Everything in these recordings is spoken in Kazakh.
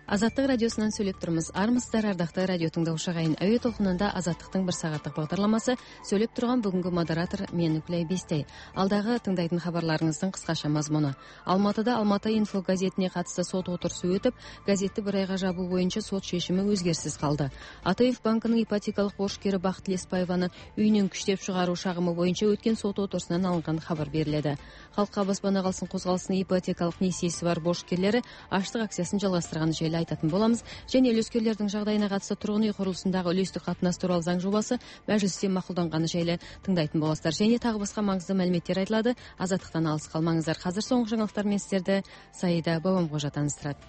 Азаттық радиосынан сөйлеп тұрмыз. Армысыздар, ардақты радио тыңдаушы ағайын. Әуе толқынында Азаттықтың бір сағаттық бағдарламасы. Сөйлеп тұрған бүгінгі модератор мен Үкілай Бестей. Алдағы тыңдайтын хабарларыңыздың қысқаша мазмұны. Алматыда Алматы инфо газетіне қатысты сот отырысы өтіп, газетті бір айға жабу бойынша сот шешімі өзгеріссіз қалды. АТФ банкінің ипотекалық борышкері Бақыт Леспаеваны үйінен күштеп шығару шағымы бойынша өткен сот отырысынан алынған хабар беріледі. Халыққа баспана қалсын қозғалысының ипотекалық несиесі бар борышкерлері аштық акциясын жалғастырғаны жайлы айтатын боламыз. Және үлескерлердің жағдайына қатысты тұрғын үй құрылысындағы үлестік қатынас туралы заң жобасы мәжілісте мақұлданғаны жайлы тыңдайтын боласыздар. Және тағы басқа маңызды мәліметтер айтылады. Азаттықтан алыс қалмаңыздар. Қазір соңғы жаңалықтармен сіздерді Саида Бабамқожа таныстырады.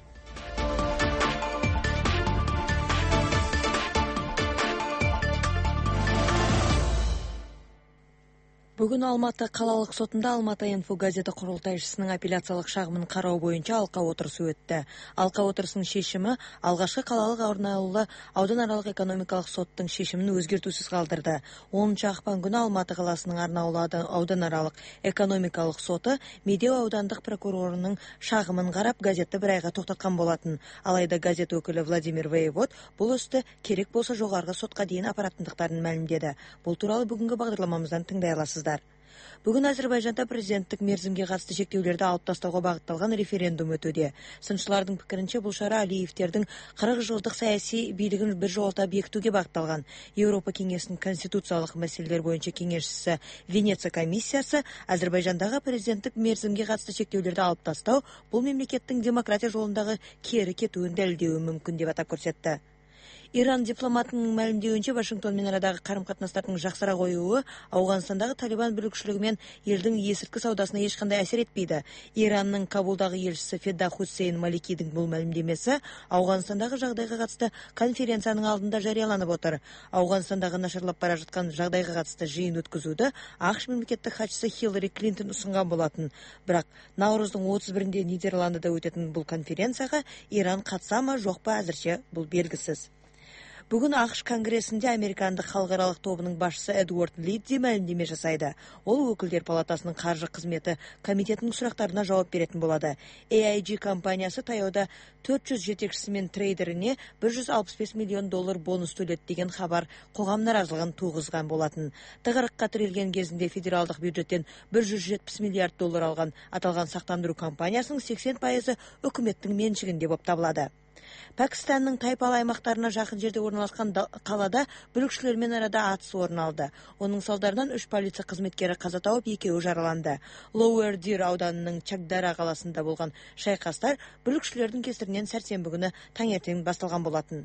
Бүгін Алматы қалалық сотында Алматы инфо газеті құрылтайшысының апелляциялық шағымын қарау бойынша алқа отырысы өтті. Алқа отырысының шешімі алғашқы қалалық арнаулы ауданаралық экономикалық соттың шешімін өзгертусіз қалдырды. 10 ақпан күні Алматы қаласының арнаулы ауданаралық экономикалық соты Медеу аудандық прокурорының шағымын қарап газетті бір айға тоқтатқан болатын. Алайда газет өкілі Владимир Воевод бұл істі керек болса жоғарғы сотқа дейін апаратындықтарын мәлімдеді. Бұл туралы бүгінгі бағдарламамыздан тыңдай аласыздар. Бүгін Әзербайжанда президенттік мерзімге қатысты шектеулерді алып тастауға бағытталған референдум өтуде. Сыншылардың пікірінше бұл шара Алиевтердің 40 жылдық саяси билігін біржолата бекітуге бағытталған. Еуропа кеңесінің конституциялық мәселелер бойынша кеңесшісі Венеция комиссиясы Әзербайжандағы президенттік мерзімге қатысты шектеулерді алып тастау бұл мемлекеттің демократия жолындағы кері кетуін дәлелдеуі мүмкін деп атап көрсетті. Иран дипломатының мәлімдеуінше Вашингтонмен арадағы қарым-қатынастардың жақсара қоюы Ауғанстандағы Талибан бүлікшілігімен елдің есірткі саудасына ешқандай әсер етпейді. Иранның Кабулдағы елшісі Феда Хусейн Маликидің бұл мәлімдемесі Ауғанстандағы жағдайға қатысты конференцияның алдында жарияланып отыр. Ауғанстандағы нашарлап бара жатқан жағдайға қатысты жиын өткізуді ақш мемлекеттік хатшысы Хиллари Клинтон ұсынған болатын. Бірақ наурыздың 31-інде Нидерландыда өтетін бұл конференцияға Иран қатыса ма жоқ па әзірше бұл белгісіз. Бүгін ақш конгресінде американдық халықаралық тобының басшысы Эдуард Лидди мәлімдеме жасайды. Ол өкілдер палатасының қаржы қызметі комитетінің сұрақтарына жауап беретін болады. AIG компаниясы таяуда 400 жетекшісі мен трейдеріне $165 миллион бонус төледі деген хабар қоғам наразылығын туғызған болатын. Тығырыққа тірелген кезінде федералдық бюджеттен $170 миллиард алған аталған сақтандыру компаниясының 80% үкіметтің меншігінде болып табылады. Пәкістанның Тайпал аймақтарына жақын жерде орналасқан қалада бүлікшілермен арада атыс орын алды. Оның салдарынан 3 полиция қызметкері қаза тауып, 2-і жараланды. Lower Deer ауданының Чагдара қаласында болған шайқастар бүлікшілердің кесірінен сәрсенбі күні таңертең басталған болатын.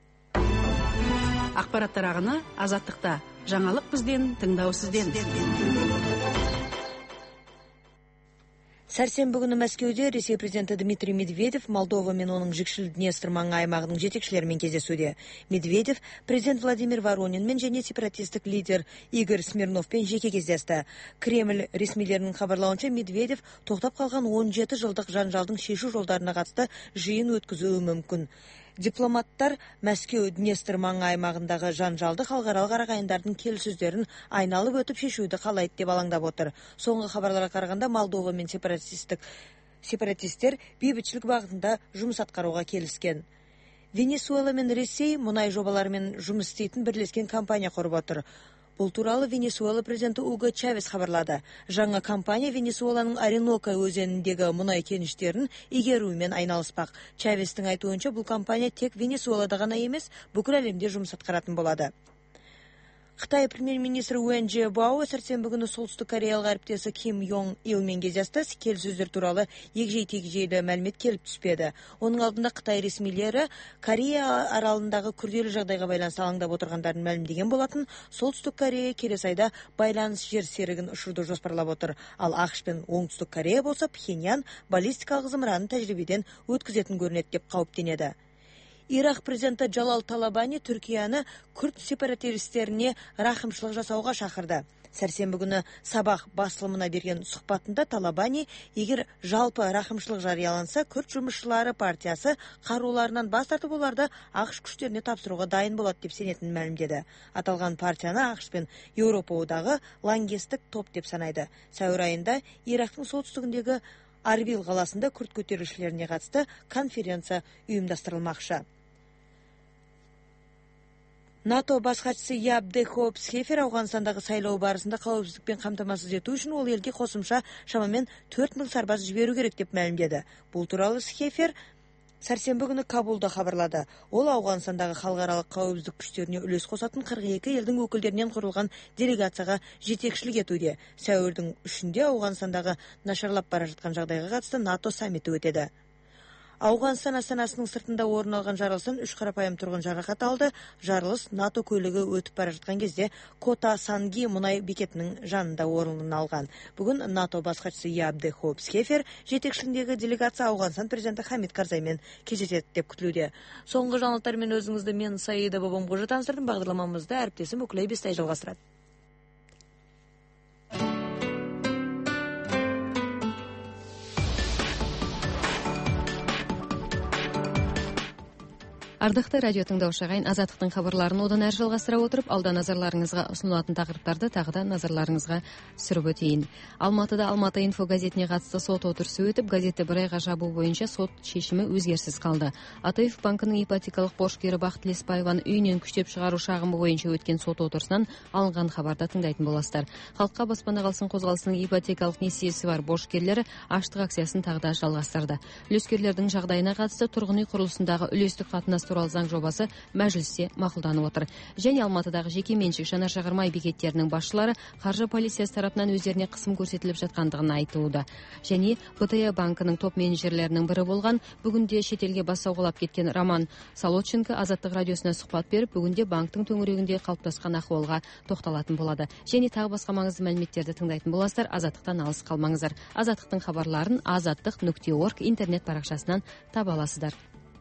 Ақпараттар ағыны Азаттықта. Жаңалық бізден, тыңдау сізден. Сәрсенбі күні Мәскеуде Ресей президенті Дмитрий Медведев Молдова мен оның жікшіл Днестр маңы аймағының жетекшілерімен кездесуде. Медведев президент Владимир Воронинмен және сепаратистік лидер Игорь Смирновпен жеке кездесті. Кремль ресмилерінің хабарлауынша Медведев тоқтап қалған 17 жылдық жанжалдың шешу жолдарына қатысты жиын өткізуі мүмкін. Дипломаттар Мәскеу Днестр маңы аймағындағы жанжалды халықаралық ағайындардың келіссөздерін айналып өтіп шешуді қалайды деп алаңдап отыр. Соңғы хабарларға қарағанда Молдова мен сепаратистер бейбітшілік бағытында жұмыс атқаруға келіскен. Венесуэла мен Ресей мұнай жобаларымен жұмыс істейтін бірлескен компания құрып отыр. Бұл туралы Венесуэла президенті Уго Чавес хабарлады. Жаңа компания Венесуэланың Оренока өзеніндегі мұнай кеніштерін игеруімен айналыспақ. Чавестің айтуынша бұл компания тек Венесуэлада ғана емес, бүкіл әлемде жұмыс атқаратын болады. Қытай премьер-министрі Уэн Жэбао сәрсенбі күні солтүстік кореялық әріптесі Ким Йонг Илмен кездесті. Келіссөздер туралы егжей-тегжейлі мәлімет келіп түспеді. Оның алдында Қытай ресмилері Корея аралындағы күрделі жағдайға байланысты алаңдап отырғандарын мәлімдеген болатын. Солтүстік Корея келесі айда байланыс жер серігін ұшыруды жоспарлап отыр. Ал ақш пен оңтүстік Корея болса Пхеньян баллистикалық зымыранын тәжірибеден өткізетін көрінеді деп қауіптенеді. Ирак президенті Джалал Талабани Түркияны күрд сепаратистеріне рақымшылық жасауға шақырды. Сәрсенбі күні Сабах басылымына берген сұхбатында Талабани, егер жалпы рақымшылық жарияланса, күрд жұмысшылары партиясы қаруларынан бас тартып оларды ақш күштеріне тапсыруға дайын болады деп сенетінін мәлімдеді. Аталған партияны ақш пен Еуропа одағы лаңкестік топ деп санайды. Сәуір айында Ирактың солтүстігіндегі Арвил қаласында күрт көтерілісшілеріне қатысты конференция ұйымдастырылмақшы. НАТО бас хатшысы Ябде Хоопс-Хефер Ауғанстандағы сайлау барысында қауіпсіздікпен қамтамасыз ету үшін ол елге қосымша шамамен 4000 сарбаз жіберу керек деп мәлімдеді. Бұл туралы Хефер сәрсенбі күні Кабулда хабарлады. Ол Ауғанстандағы халықаралық қауіпсіздік күштеріне үлес қосатын 42 елдің өкілдерінен құрылған делегацияға жетекшілік етуде. Сәуірдің 3-інде Ауғанстандағы нашарлап бара жатқан жағдайға қатысты НАТО саммиті өтеді. Ауғанстан астанасының сыртында орын алған жарылыстан 3 қарапайым тұрғын жарақат алды. Жарылыс НАТО көлігі өтіп бара жатқан кезде Кота Санги мұнай бекетінің жанында орнын алған. Бүгін НАТО бас хатшысы Ябде Хоопс-Хефер жетекшілігіндегі делегация Ауғанстан президенті Хамид Карзаймен кездеседі деп күтілуде. Соңғы жаңалықтармен өзіңізді мен Саида Бабамқожа таныстырдым. Бағдарламамызды әріптесім Үкілей Бестай жалғастырады. Ардақты радио тыңдаушы ағайын, азаттықтың хабарларын одан әрі жалғастыра отырып, алда назарларыңызға ұсынылатын тақырыптарды тағы да назарларыңызға түсіріп өтейін. Алматыда Алматы инфо газетіне қатысты сот отырысы өтіп, газетті бір айға жабу бойынша сот шешімі өзгеріссіз қалды. АТФ банкінің ипотекалық борышкері Бақыт Леспаеваны үйінен күштеп шығару шағымы бойынша өткен сот отырысынан алынған хабарда тыңдайтын боласыздар. Халыққа баспана қалсын қозғалысының ипотекалық несиесі бар борышкерлері аштық акциясын тағы да жалғастырды. Үлескерлердің жағдайына қатысты тұрғын үй құрылысындағы үлестік қатынас туралы заң жобасы мәжілісте мақұлданып отыр. Және Алматыдағы жеке меншік жанар-жағармай бекеттерінің басшылары қаржы полициясы тарапынан өздеріне қысым көрсетіліп жатқандығын айтуда. Және БТА банкының топ менеджерлерінің бірі болған, бүгінде шетелге бас сауғалап кеткен Роман Солодченко Азаттық радиосына сұхбат беріп, бүгінде банктың төңірегінде қалыптасқан ахуалға тоқталатын болады. Және тағы басқа маңызды мәліметтерді тыңдайтын боласыздар. Азаттықтан алыс қалмаңыздар. Азаттықтың хабарларын azаттық.org интернет парақшасынан таба аласыздар.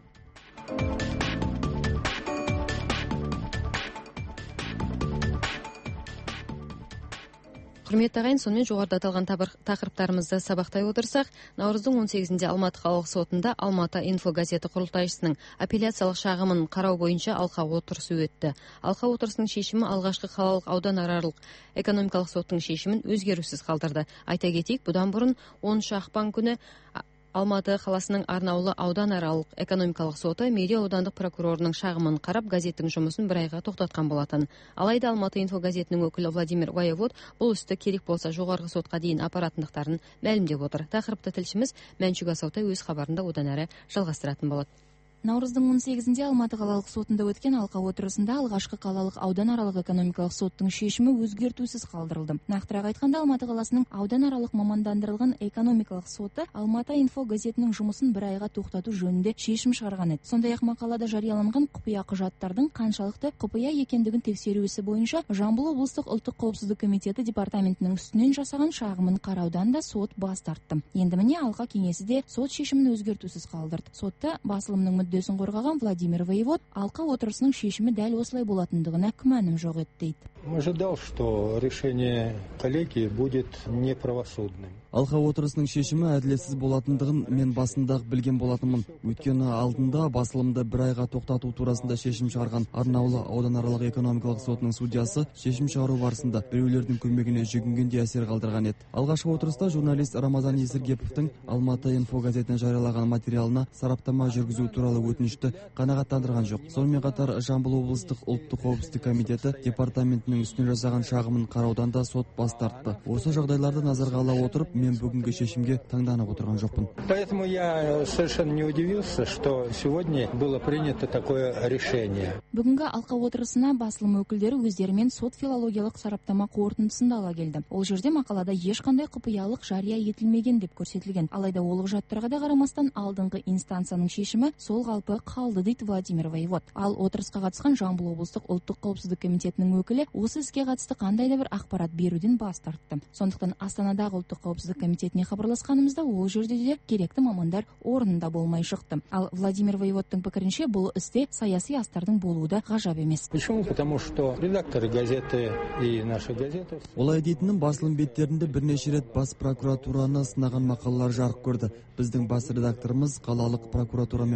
Құрметті ағайын, сонымен жоғарыда аталған тақырыптарымызды сабақтай отырсақ, наурыздың 18-інде Алматы қалалық сотында Алматы инфо газеті құрылтайшысының апелляциялық шағымын қарау бойынша алқа отырысы өтті. Алқа отырысының шешімі алғашқы қалалық аудан аралық экономикалық соттың шешімін өзгерусіз қалдырды. Айта кетейік, бұдан бұрын 10 ақпан күні Алматы қаласының Арнаулы аудан аралық экономикалық соты Медеу аудандық прокурорының шағымын қарап, газеттің жұмысын бір айға тоқтатқан болатын. Алайда Алматы инфо газетінің өкілі Владимир Воевод бұл істі керек болса жоғарғы сотқа дейін апаратындықтарын мәлімдеп отыр. Тақырыпты тілшіміз Мәншүк Асаутай өз хабарында одан әрі жалғастыратын болады. Наурыздың 18-інде Алматы қалалық сотында өткен алқа отырысында алғашқы қалалық аудан аралық экономикалық соттың шешімі өзгертусіз қалдырылды. Нақтырақ айтқанда, Алматы қаласының аудан аралық мамандандырылған экономикалық соты Алматы инфо газетінің жұмысын бір айға тоқтату жөнінде шешім шығарған еді. Сондай-ақ мақалада жарияланған құпия құжаттардың қаншалықты құпия екендігін тексеру ісі бойынша Жамбыл облыстық ұлттық қауіпсіздік комитеті департаментінің үстінен жасаған шағымын қараудан да сот бас тартты. Енді міне алқа кеңесі де сот шешімін өзгертусіз қалдырды. Сотта басылымның мүддесін қорғаған Владимир Воевод алқа отырысының шешімі дәл осылай болатындығына күмәнім жоқ еді дейді. Ожидал, что решение коллегии будет неправосудным. Алқа отырысының шешімі әділетсіз болатындығын мен басында білген болатынмын. Өйткені алдында басылымды бір айға тоқтату турасында шешім шығарған Арнаулы ауданаралық экономикалық сотының судьясы шешім шығару барысында біреулердің көмегіне жүгінгенде әсер қалдырған еді. Алғашқы отырыста журналист Рамазан Есіргеповтің Алматы инфо газетіне жариялаған материалына сараптама жүргізу туралы өтінішті қанағаттандырған жоқ. Сонымен қатар Жамбыл облыстық ұлттық қауіпсіздік комитеті департаментінің үстінен жасаған шағымын қараудан да сот бас тартты. Осы жағдайларды назарға ала отырып, мен бүгінгі шешімге таңданып отырған жоқпын. Поэтому я совершенно не удивился, что сегодня было принято такое решение. Бүгінгі алқа отырысына басылым өкілдері өздерімен сот филологиялық сараптама қорытындысын ала келді. Ол жерде мақалада ешқандай құпиялық жария етілмеген деп көрсетілген. Алайда ол құжаттарға да қарамастан алдыңғы инстанцияның шешімі сол қалпы қалды дейді Владимир Воевод. Ал отырысқа қатысқан Жамбыл облыстық ұлттық қауіпсіздік комитетінің өкілі осы іске қатысты қандай да бір ақпарат беруден бас тартты. Сондықтан Астанадағы ұлттық қауіпсіздік комитетіне хабарласқанымызда ол жерде де керекті мамандар орнында болмай шықты. Ал Владимир Воеводтың пікірінше бұл істе саяси астардың болуы да ғажап емес. Почему? Потому что редакторы газеты и наши газеты. Олай дейтінім, басылым беттерінде бірнеше рет бас прокуратураны сынаған мақалалар жарық көрді. Біздің бас редакторымыз қалалық прокуратурамен болған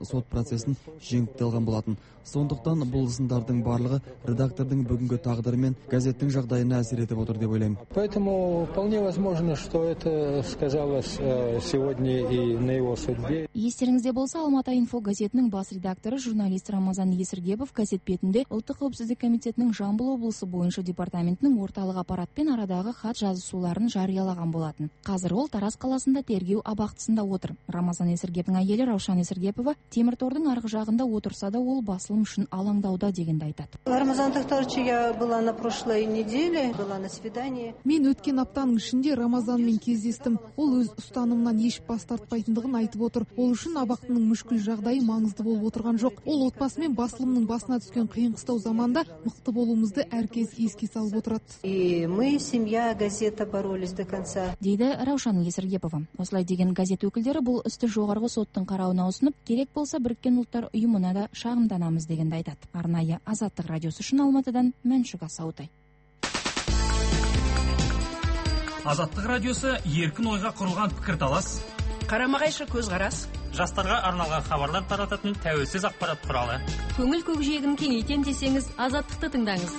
сот процесін жеңіп алған болатын. Сондықтан бұл сындардың барлығы редактордың бүгінгі тағдыры мен газеттің жағдайына әсер етіп отыр деп ойлаймын. Поэтому вполне возможно, что это сказалось сегодня и на его судьбе. Естеріңізде болса, Алматы инфо газетінің бас редакторы журналист Рамазан Есіргепов газет бетінде ұлттық қауіпсіздік комитетінің Жамбыл облысы бойынша департаментінің орталық аппаратпен арадағы хат жазысуларын жариялаған болатын. Қазір ол Тараз қаласында тергеу абақтысында отыр. Рамазан Есіргептің әйелі Раушан Есіргепова темір тордың арғы жағында отырса да ол басылым үшін алаңдауда дегенді айтады. Рамазан Тахтарович, я была на прошлой неделе, была на свидании. Мен өткен аптаның ішінде Рамазанмен кездестім. Ол өз ұстанымынан еш бас тартпайтындығын айтып отыр. Ол үшін абақтының мүшкіл жағдайы маңызды болып отырған жоқ. Ол отбасымен басылымның басына түскен қиын қыстау заманда мықты болуымызды әркез еске салып отырады. И мы, семья, газета боролись до конца. Дейді Раушан Есіргепова. Осылай деген газет өкілдері бұл істі жоғарғы соттың қарауына ұсынып, керек болса Біріккен ұлттар ұйымына да шағымданамыз дегенді айтады. Арнайы Азаттық радиосы үшін Алматыдан Мәншүк Асаутай. Азаттық радиосы еркін ойға құрылған пікірталас, Қарама-қайшы көзқарас, жастарға арналған хабарлар тарататын тәуелсіз ақпарат құралы. Көңіл көкжиегін кеңейтем десеңіз, Азаттықты тыңдаңыз.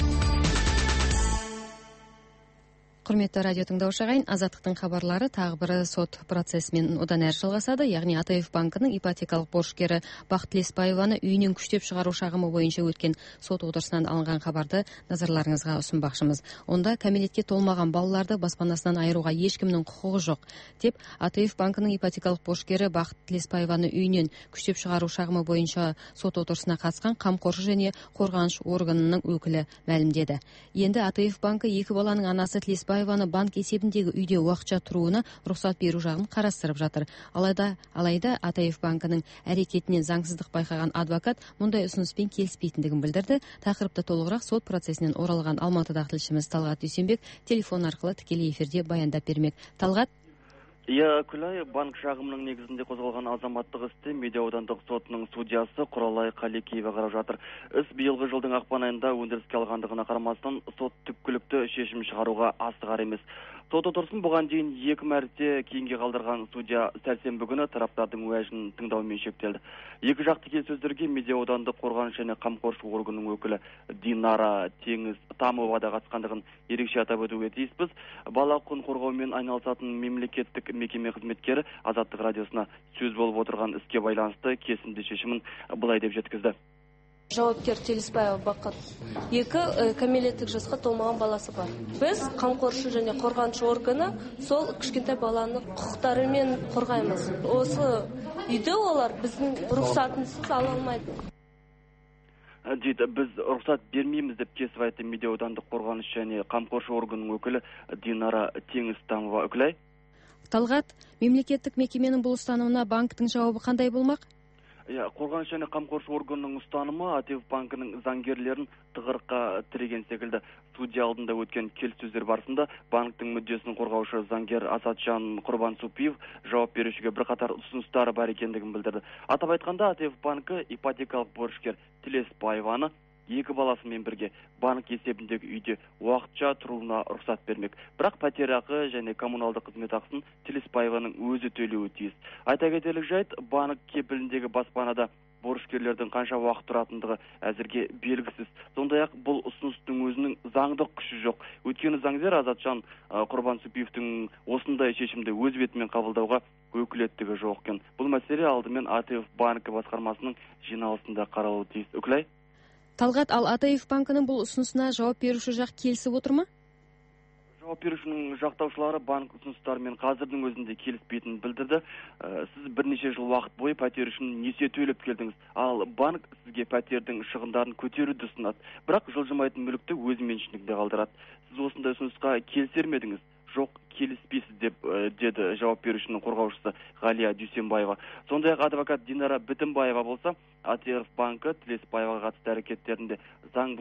Құрметті радио тыңдаушы ағайын, Азаттықтың хабарлары тағы бір сот процесімен одан әрі жалғасады. Яғни АТФ банкінің ипотекалық борышкері Бақыт Леспаеваны үйінен күштеп шығару шағымы бойынша өткен сот отырысынан алынған хабарды назарларыңызға ұсынбақшымыз. Онда кәмелетке толмаған балаларды баспанасынан айыруға ешкімнің құқығы жоқ деп АТФ банкының ипотекалық борышкері Бақыт Леспаеваны үйінен күштеп шығару шағымы бойынша сот отырысына қатысқан қамқоршы және қорғаныш органының өкілі мәлімдеді. Енді АТФ банкі екі баланың анасы Леспаеваны банк есебіндегі үйде уақытша тұруына рұқсат беру жағын қарастырып жатыр. Алайда АТФ банкінің әрекетінен заңсыздық байқаған адвокат мұндай ұсыныспен келіспейтіндігін білдірді. Тақырыпты толығырақ сот процесінен оралған Алматыдағы тілшіміз Талғат Дүйсенбек телефон арқылы тікелей эфирде баяндап бермек. Талғат. Күлай, банк шағымының негізінде қозғалған азаматтық істі Медеу аудандық сотының судьясы Құралай Қалекеева қарап жатыр. Іс биылғы жылдың ақпан айында өндіріске алғандығына қарамастан сот түпкілікті шешім шығаруға асығар емес. Сот отырысын бұған дейін 2 мәрте кейінге қалдырған судья сәрсенбі күні тараптардың уәжін тыңдаумен шектелді. Екі жақты келіссөздерге Медеу аудандық қорғаныш және қамқоршы органының өкілі Динара Теңіз Тамова да қатысқандығын ерекше атап өтуге тиіспіз. Бала құқығын қорғаумен айналысатын мемлекеттік мекеме қызметкері Азаттық радиосына сөз болып отырған іске байланысты кесімді шешімін былай деп жеткізді. Жауапкер Телеспаева Бақыт. 2 кәмелеттік жасқа толмаған баласы бар. Біз қамқоршы және қорғаншы органы сол кішкентай баланы құқықтарымен қорғаймыз. Осы үйде олар біздің рұқсатынсыз ала алмайды. Дейді, біз рұқсат бермейміз деп кесіп айтты Медеу аудандық қорғаныш және қамқоршы органының өкілі Динара Теңіз Тамова. Үкілай? Талғат, мемлекеттік мекеменің бұл ұстанымына банктың жауабы қандай болмақ? Қорғаныш және қамқоршы органның ұстанымы АТФ банкінің заңгерлерін тығырыққа тіреген секілді. Судья алдында өткен келіссөздер барысында банктың мүддесін қорғаушы заңгер Асатжан Құрбансупиев жауап берушіге бірқатар ұсыныстары бар екендігін білдірді. Атап айтқанда АТФ банкі ипотекалық борышкер Леспаеваны 2 баласымен бірге банк есебіндегі үйде уақытша тұруына рұқсат бермек. Бірақ пәтерақы және коммуналдық қызмет ақысын Леспаеваның өзі төлеуі тиіс. Айта кетерлік жайт, банк кепіліндегі баспанада борышкерлердің қанша уақыт тұратындығы әзірге белгісіз. Сондай-ақ бұл ұсыныстың өзінің заңдық күші жоқ. Өйткені заңгер Азатжан Құрбансупиевтің осындай шешімді өз бетімен қабылдауға өкілеттігі жоқ екен. Бұл мәселе алдымен АТФ банкі басқармасының жиналысында қаралуы тиіс. Үкілай? Талғат, ал АТФ банкінің бұл ұсынысына жауап беруші жақ келісіп отыр ма? Жауап берушінің жақтаушылары банк ұсыныстарымен қазірдің өзінде келіспейтінін білдірді. Сіз бірнеше жыл уақыт бойы пәтер үшін несие төлеп келдіңіз, ал банк сізге пәтердің шығындарын көтеруді ұсынады. Бірақ жылжымайтын мүлікті өз меншігінде қалдырады. Сіз осындай ұсынысқа келісер ме едіңіз? Жоқ, келіспейсіз деді жауап берушінің қорғаушысы Ғалия Дүйсенбаева. Сондай-ақ адвокат Динара Бітімбаева болса, АТФ банкі Леспаеваға қатысты әрекеттерінде заң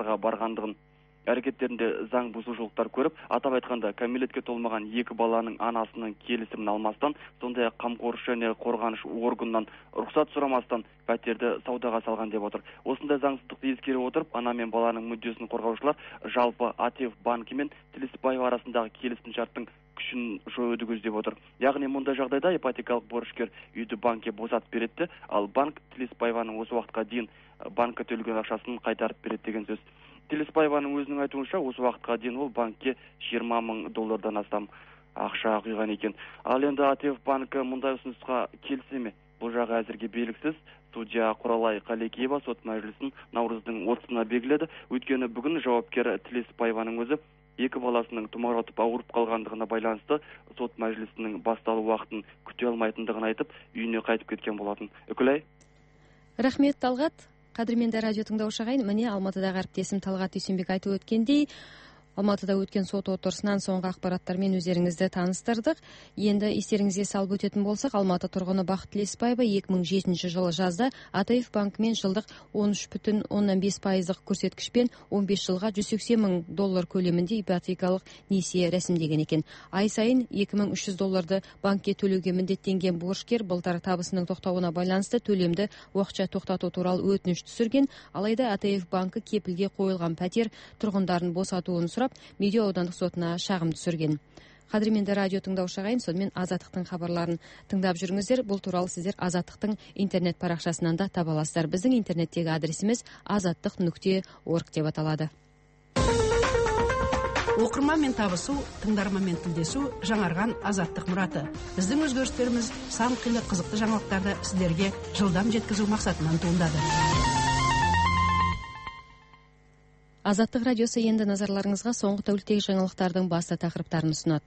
бұзушылықтар көріп, атап айтқанда кәмелетке толмаған 2 баланың анасының келісімін алмастан, сондай-ақ қамқоршы және қорғаныш органынан рұқсат сұрамастан пәтерді саудаға салған деп отыр. Осындай заңсыздықты ескере отырып, ана мен баланың мүддесін қорғаушылар жалпы АТФ банкі мен Леспаева арасындағы келісім шарттың күшін жоюды көздеп отыр. Яғни мұндай жағдайда ипотекалық борышкер үйді банкке босатып береді, ал банк Тілеспаеваның осы уақытқа дейін банкке төлеген ақшасын қайтарып береді деген сөз. Тілеспаеваның өзінің айтуынша, осы уақытқа дейін ол банкке $20,000 астам ақша құйған екен. Ал енді АТФ банкі мұндай ұсынысқа келсе ме? Бұл жағы әзірге белгісіз. Судья Құралай Қалекеева сот мәжілісін наурыздың 30-ына белгіледі. Өйткені бүгін жауапкер Тілеспаеваның өзі екі баласының тұмауратып ауырып қалғандығына байланысты сот мәжілісінің басталу уақытын күте алмайтындығын айтып, үйіне қайтып кеткен болатын. Үкілай. Рахмет, Талғат. Қадірменді радио тыңдаушы ағайын, міне Алматыдағы әріптесім Талғат Дүйсенбек айтып өткендей, Алматыда өткен сот отырысынан соңғы ақпараттармен өздеріңізді таныстырдық. Енді естеріңізге салып өтетін болсақ, Алматы тұрғыны Бақыт Тілеспаева 2007 жылы жазда АТФ банкімен жылдық 13,5% көрсеткішпен 15 жылға $180,000 көлемінде ипотекалық несие рәсімдеген екен. Ай сайын $2,300 банкке төлеуге міндеттенген борышкер былтыр табысының тоқтауына байланысты төлемді уақытша тоқтату туралы өтініш түсірген. Алайда АТФ банкі кепілге қойылған пәтер тұрғындарын босатуын сұрап, Медеу аудандық сотына шағым түсірген. Қадірменді радио тыңдаушы ағайын, сонымен Азаттықтың хабарларын тыңдап жүріңіздер. Бұл туралы сіздер Азаттықтың интернет парақшасынан да таба аласыздар. Біздің интернеттегі адресіміз azаттық.org деп аталады. Оқырманмен табысу, тыңдарманмен тілдесу жаңарған Азаттық мұраты. Біздің өзгерістеріміз сан қилы қызықты жаңалықтарды сіздерге жылдам жеткізу мақсатынан туындады. Азаттық радиосы енді назарларыңызға соңғы тәуліктегі жаңалықтардың басты тақырыптарын ұсынады.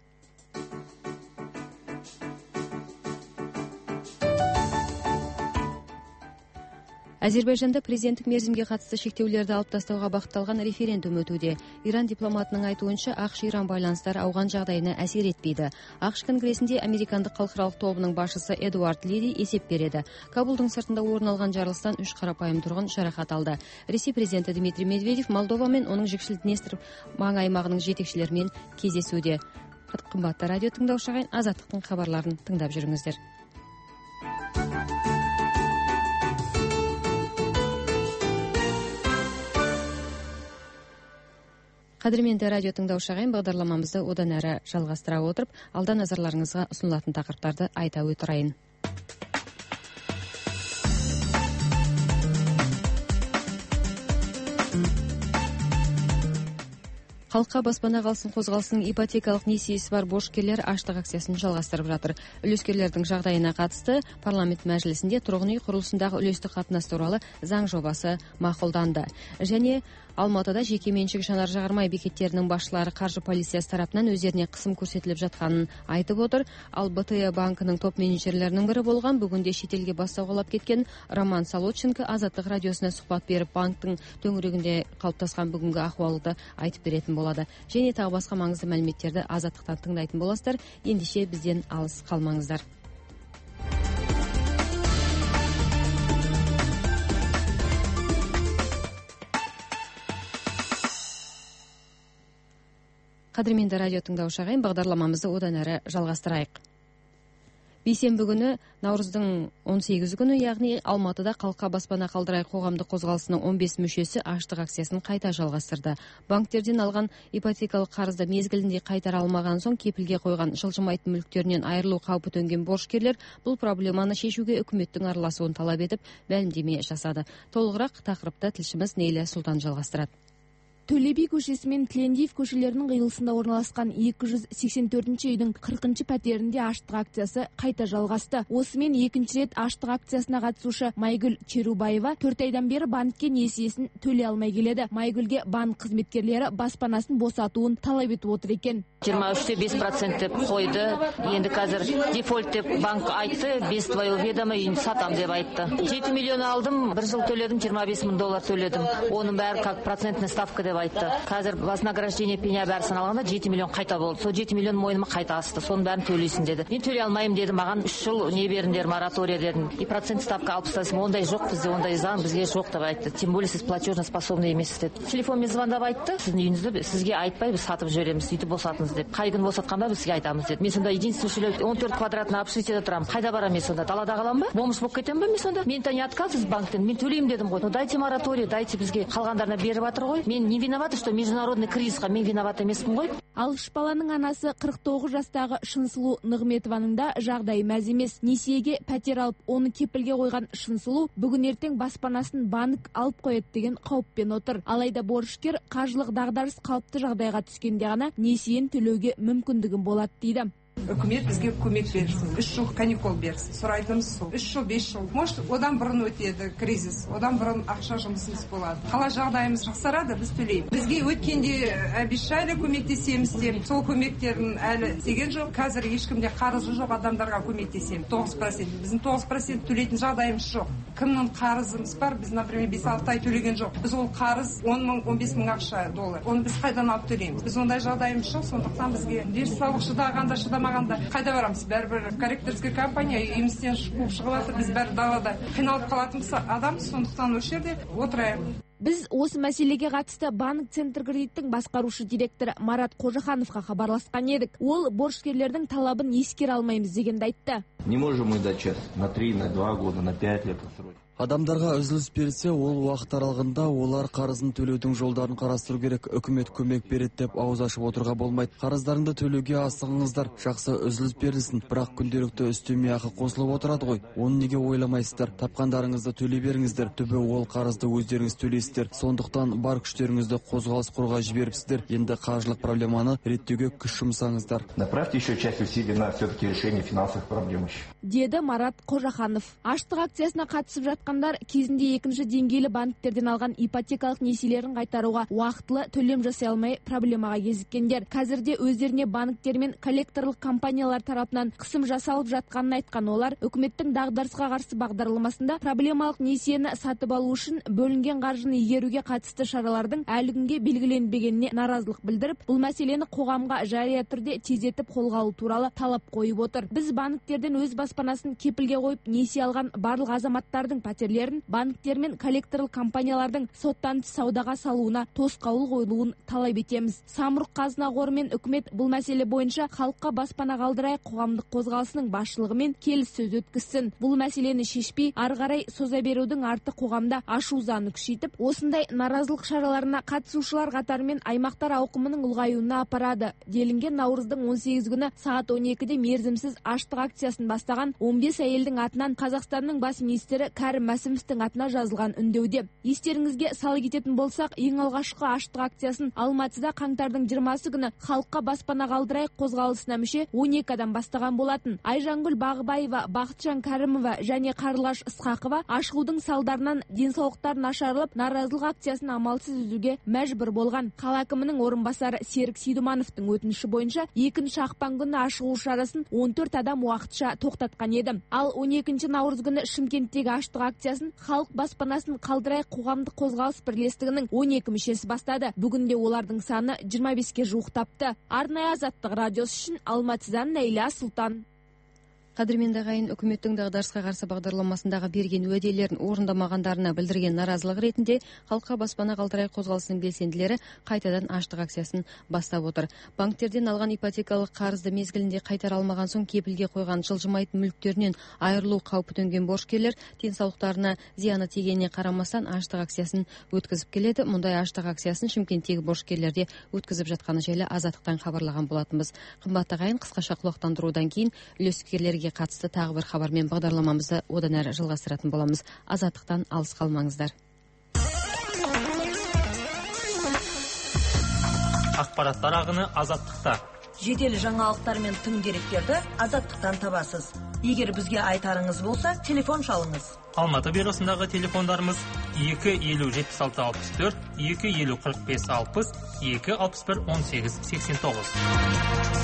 Әзербайжанда президенттік мерзімге қатысты шектеулерді алып тастауға бағытталған референдум өтуде. Иран дипломатының айтуынша ақш-Иран байланыстары ауған жағдайына әсер етпейді. ақш конгресінде американдық халықаралық тобының басшысы Эдуард Лири есеп береді. Кабулдың сыртында орын алған жарылыстан 3 қарапайым тұрғын жарақат алды. Ресей президенті Дмитрий Медведев Молдова мен оның жікшіл Днестр маң аймағының жетекшілерімен кездесуде. Қымбатты радио тыңдаушы ағайын, Азаттықтың хабарларын тыңдап жүріңіздер. Қадірменді радио тыңдаушы ағайын, бағдарламамызды одан әрі жалғастыра отырып, алда назарларыңызға ұсынылатын тақырыптарды айта өтірайын. Халыққа баспана қалсын қозғалысының ипотекалық несиесі бар борышкерлер аштық акциясын жалғастырып жатыр. Үлескерлердің жағдайына қатысты парламент мәжілісінде тұрғын үй құрылысындағы үлестік қатынас туралы заң жобасы мақұлданды. Және Алматыда жеке меншік жанар жағармай бекеттерінің басшылары қаржы полициясы тарапынан өздеріне қысым көрсетіліп жатқанын айтып отыр. Ал БТ банкінің топ менеджерлерінің бірі болған, бүгінде шетелге бас сауғалап кеткен Роман Солодченко Азаттық радиосына сұхбат беріп, банктың төңірегінде қалыптасқан бүгінгі ахуалды айтып беретін болады. Және тағы басқа маңызды мәліметтерді Азаттықтан тыңдайтын боласыздар. Ендеше бізден алыс қалмаңыздар. Қадірменді радио тыңдаушы ағайын, бағдарламамызды одан әрі жалғастырайық. Бейсенбі күні, наурыздың 18 күні, яғни Алматыда халыққа баспана қалдырайық қоғамдық қозғалысының 15 мүшесі аштық акциясын қайта жалғастырды. Банктерден алған ипотекалық қарызды мезгілінде қайтара алмаған соң кепілге қойған жылжымайтын мүліктерінен айырылу қаупі төнген борышкерлер бұл проблеманы шешуге үкіметтің араласуын талап етіп мәлімдеме жасады. Толығырақ тақырыпты тілшіміз Нейлә Сұлтан жалғастырады. Төле би көшесі мен Тілендиев көшелерінің қиылысында орналасқан 284-ші үйдің 40-ші пәтерінде аштық акциясы қайта жалғасты. Осымен екінші рет аштық акциясына қатысушы Майгүл Черубаева 4 айдан бері банкке несиесін төлей алмай келеді. Майгүлге банк қызметкерлері баспанасын босатуын талап етіп отыр екен. 23,5% деп қойды. Енді қазір дефолт деп банк айтты, без твоего ведома үйін сатам деп айтты. 7 миллион алдым, бір жыл төледім, $25,000 төледім. Оның бәрі как процентный ставка деп айтты. Қазір вознаграждение пеня бәрі саналғанда 7 миллион қайта болды. Сол 7 миллион мойныма қайта асты. Соның бәрін төлейсің деді. Мен төлей алмаймын деді, маған 3 жыл не беріңдер, моратория дедім. И процент ставка 60%. Ондай жоқ бізде, ондай заң бізге жоқ деп айтты. Тем более сіз платежно способный емессіз деді. Телефонмен звондап айтты, сіздің үйіңізді сізге айтпай біз сатып жібереміз, сөйтіп босатыңыз деп. Қай күн босатқанда біз сізге айтамыз деді. Мен сонда единственный 14 квадратный общежитиеде тұрамын. Қайда барамын мен сонда? Далада қаламын ба? Бомж болып кетемін ба мен сонда? Мен не отказываюсь банктен. Мен төлеймін дедім ғой. Ну дайте мораторий, дайте бізге қалғандарына беріп жатыр ғой. Мен не виноваты, что международный кризисқа мен виноват емеспін ғой. Ал үш баланың анасы 49 жастағы Шынсұлу Нығметованың да жағдайы мәз емес. Несиеге пәтер алып, оны кепілге қойған Шынсұлу бүгін ертең баспанасын банк алып қояды деген қауіппен отыр. Алайда борышкер қаржылық дағдарыс қалыпты жағдайға түскенде ғана несиен төлеуге мүмкіндігін болады дейді. Үкімет бізге көмек берсін, 3 жыл каникул берсін. Сұрайтымыз сол. 3 жыл, 5 жыл. Может, одан бұрын өтеді кризис, одан бұрын ақша жұмысымыз болады. Қалай жағдайымыз жақсарады, біз төлейміз. Бізге өткенде обещали көмектесеміз деп, сол көмектерін әлі істеген жоқ. Қазір ешкімде қарызы жоқ адамдарға көмектесеміз. 9%. Біздің 9% төлейтін жағдайымыз жоқ. Кімнің қарызымыз бар? Біз, например, 5-6 ай төлеген жоқ. Біз ол қарыз 10 мың, 15 мың ақша доллар. Оны біз қайдан алып төлейміз? Біз ондай жағдайымыз жоқ, сондықтан бізге бес салық шыдағанда шыдамағанда қайда барамыз? Бәрібір корректорский компания үйімізден шығып жатыр, біз бәрі далада қиналып қалатынбыз адамбыз, сондықтан осы жерде отырайық. Біз осы мәселеге қатысты банк Центр кредиттің басқарушы директоры Марат Қожахановқа хабарласқан едік. Ол борышкерлердің талабын ескере алмаймыз дегенді айтты. Не можем мы дать сейчас на 3, на 2 года, на 5 лет отсрочку. Адамдарға үзіліс берсе, ол уақыт аралығында олар қарызын төлеудің жолдарын қарастыру керек. Үкімет көмек береді деп ауыз ашып отырға болмайды. Қарыздарыңды төлеуге асығыңыздар, жақсы үзіліс берілсін. Бірақ күнделікті үстеме ақы қосылып отырады ғой. Оны неге ойламайсыздар? Тапқандарыңызды төлей беріңіздер. Түбі ол қарызды өздеріңіз төлейсіздер. Сондықтан бар күштеріңізді қозғалыс қорға жіберіпсіздер. Енді қаржылық проблеманы реттеуге күш жұмсаңыздар. Направьте еще часть усилий на все-таки решение финансовых проблем. Деді Марат Қожаханов. Аштық акциясына қатысып жатқандар кезінде екінші деңгейлі банктерден алған ипотекалық несиелерін қайтаруға уақытылы төлем жасай алмай проблемаға кезіккендер. Қазірде өздеріне банктер мен коллекторлық компаниялар тарапынан қысым жасалып жатқанын айтқан олар, үкіметтің дағдарысқа қарсы бағдарламасында проблемалық несиені сатып алу үшін бөлінген қаржыны игеруге қатысты шаралардың әлі күнге белгіленбегеніне наразылық білдіріп, бұл мәселені қоғамға жария түрде тездетіп қолға алу туралы талап қойып отыр. Біз банктерден өз баспанасын кепілге қойып несие алған барлық азаматтардың пәтерлерін банктер мен коллекторлық компаниялардың соттан тыс саудаға салуына тосқауыл қойылуын талап етеміз. Самұрық қазына қоры мен үкімет бұл мәселе бойынша халыққа баспана қалдырайық қоғамдық қозғалысының басшылығымен келіссөз өткізсін. Бұл мәселені шешпей, ары қарай соза берудің арты қоғамда ашу-ызаны күшейтіп, осындай наразылық шараларына қатысушылар қатарымен аймақтар ауқымының ұлғаюына апарады. Делінген наурыздың 18 күні сағат 12-де мерзімсіз аштық акциясын бастаған 15 әйелдің атынан Қазақстанның бас министрі Кәрім Мәсімовтің атына жазылған үндеуде. Естеріңізге сала кететін болсақ, ең алғашқы аштық акциясын Алматыда қаңтардың 20 күні халыққа баспана қалдырайық қозғалысына мүше 12 адам бастаған болатын. Айжангүл Бағыбаева, Бақытжан Кәрімова және Қарлығаш Ысқақова ашылудың салдарынан денсаулықтары нашарлап, наразылық акциясын амалсыз үзуге мәжбүр болған. Қала әкімінің орынбасары Серік Сейдумановтың өтініші бойынша екінші ақпан күні ашылу шарасын 14 адам уақытша тоқтатқан еді. Ал 12 наурыз күні Шымкенттегі аштық акциясын халық баспанасын қалдырайық қоғамдық қозғалыс бірлестігінің 12 мүшесі бастады. Бүгінде олардың саны 25-ке жуықтапты. Арнайы Азаттық радиосы үшін Алматыдан Нәйлә Сұлтан. Қадірменді ағайын, үкіметтің дағдарысқа қарсы бағдарламасындағы берген уәделерін орындамағандарына білдірген наразылық ретінде халыққа баспана қалдырайық қозғалысының белсенділері қайтадан аштық акциясын бастап отыр. Банктерден алған ипотекалық қарызды мезгілінде қайтара алмаған соң кепілге қойған жылжымайтын мүліктерінен айырылу қаупі төнген борышкерлер денсаулықтарына зияны тигеніне қарамастан аштық акциясын өткізіп келеді. Мұндай аштық акциясын Шымкенттегі борышкерлерде өткізіп жатқаны жайлы Азаттықтан хабарлаған болатынбыз. Қымбатты ағайын, қысқаша құлақтандырудан кейін үлескерлерге қатысты тағы бір хабармен бағдарламамызды одан әрі жалғастыратын боламыз. Азаттықтан алыс қалмаңыздар. Ақпараттар ағыны Азаттықта. Жедел жаңалықтар мен тың деректерді Азаттықтан табасыз. Егер бізге айтарыңыз болса, телефон шалыңыз. Алматы бюросындағы телефондарымыз 250-76-64, 250-45-60, 261-18-89.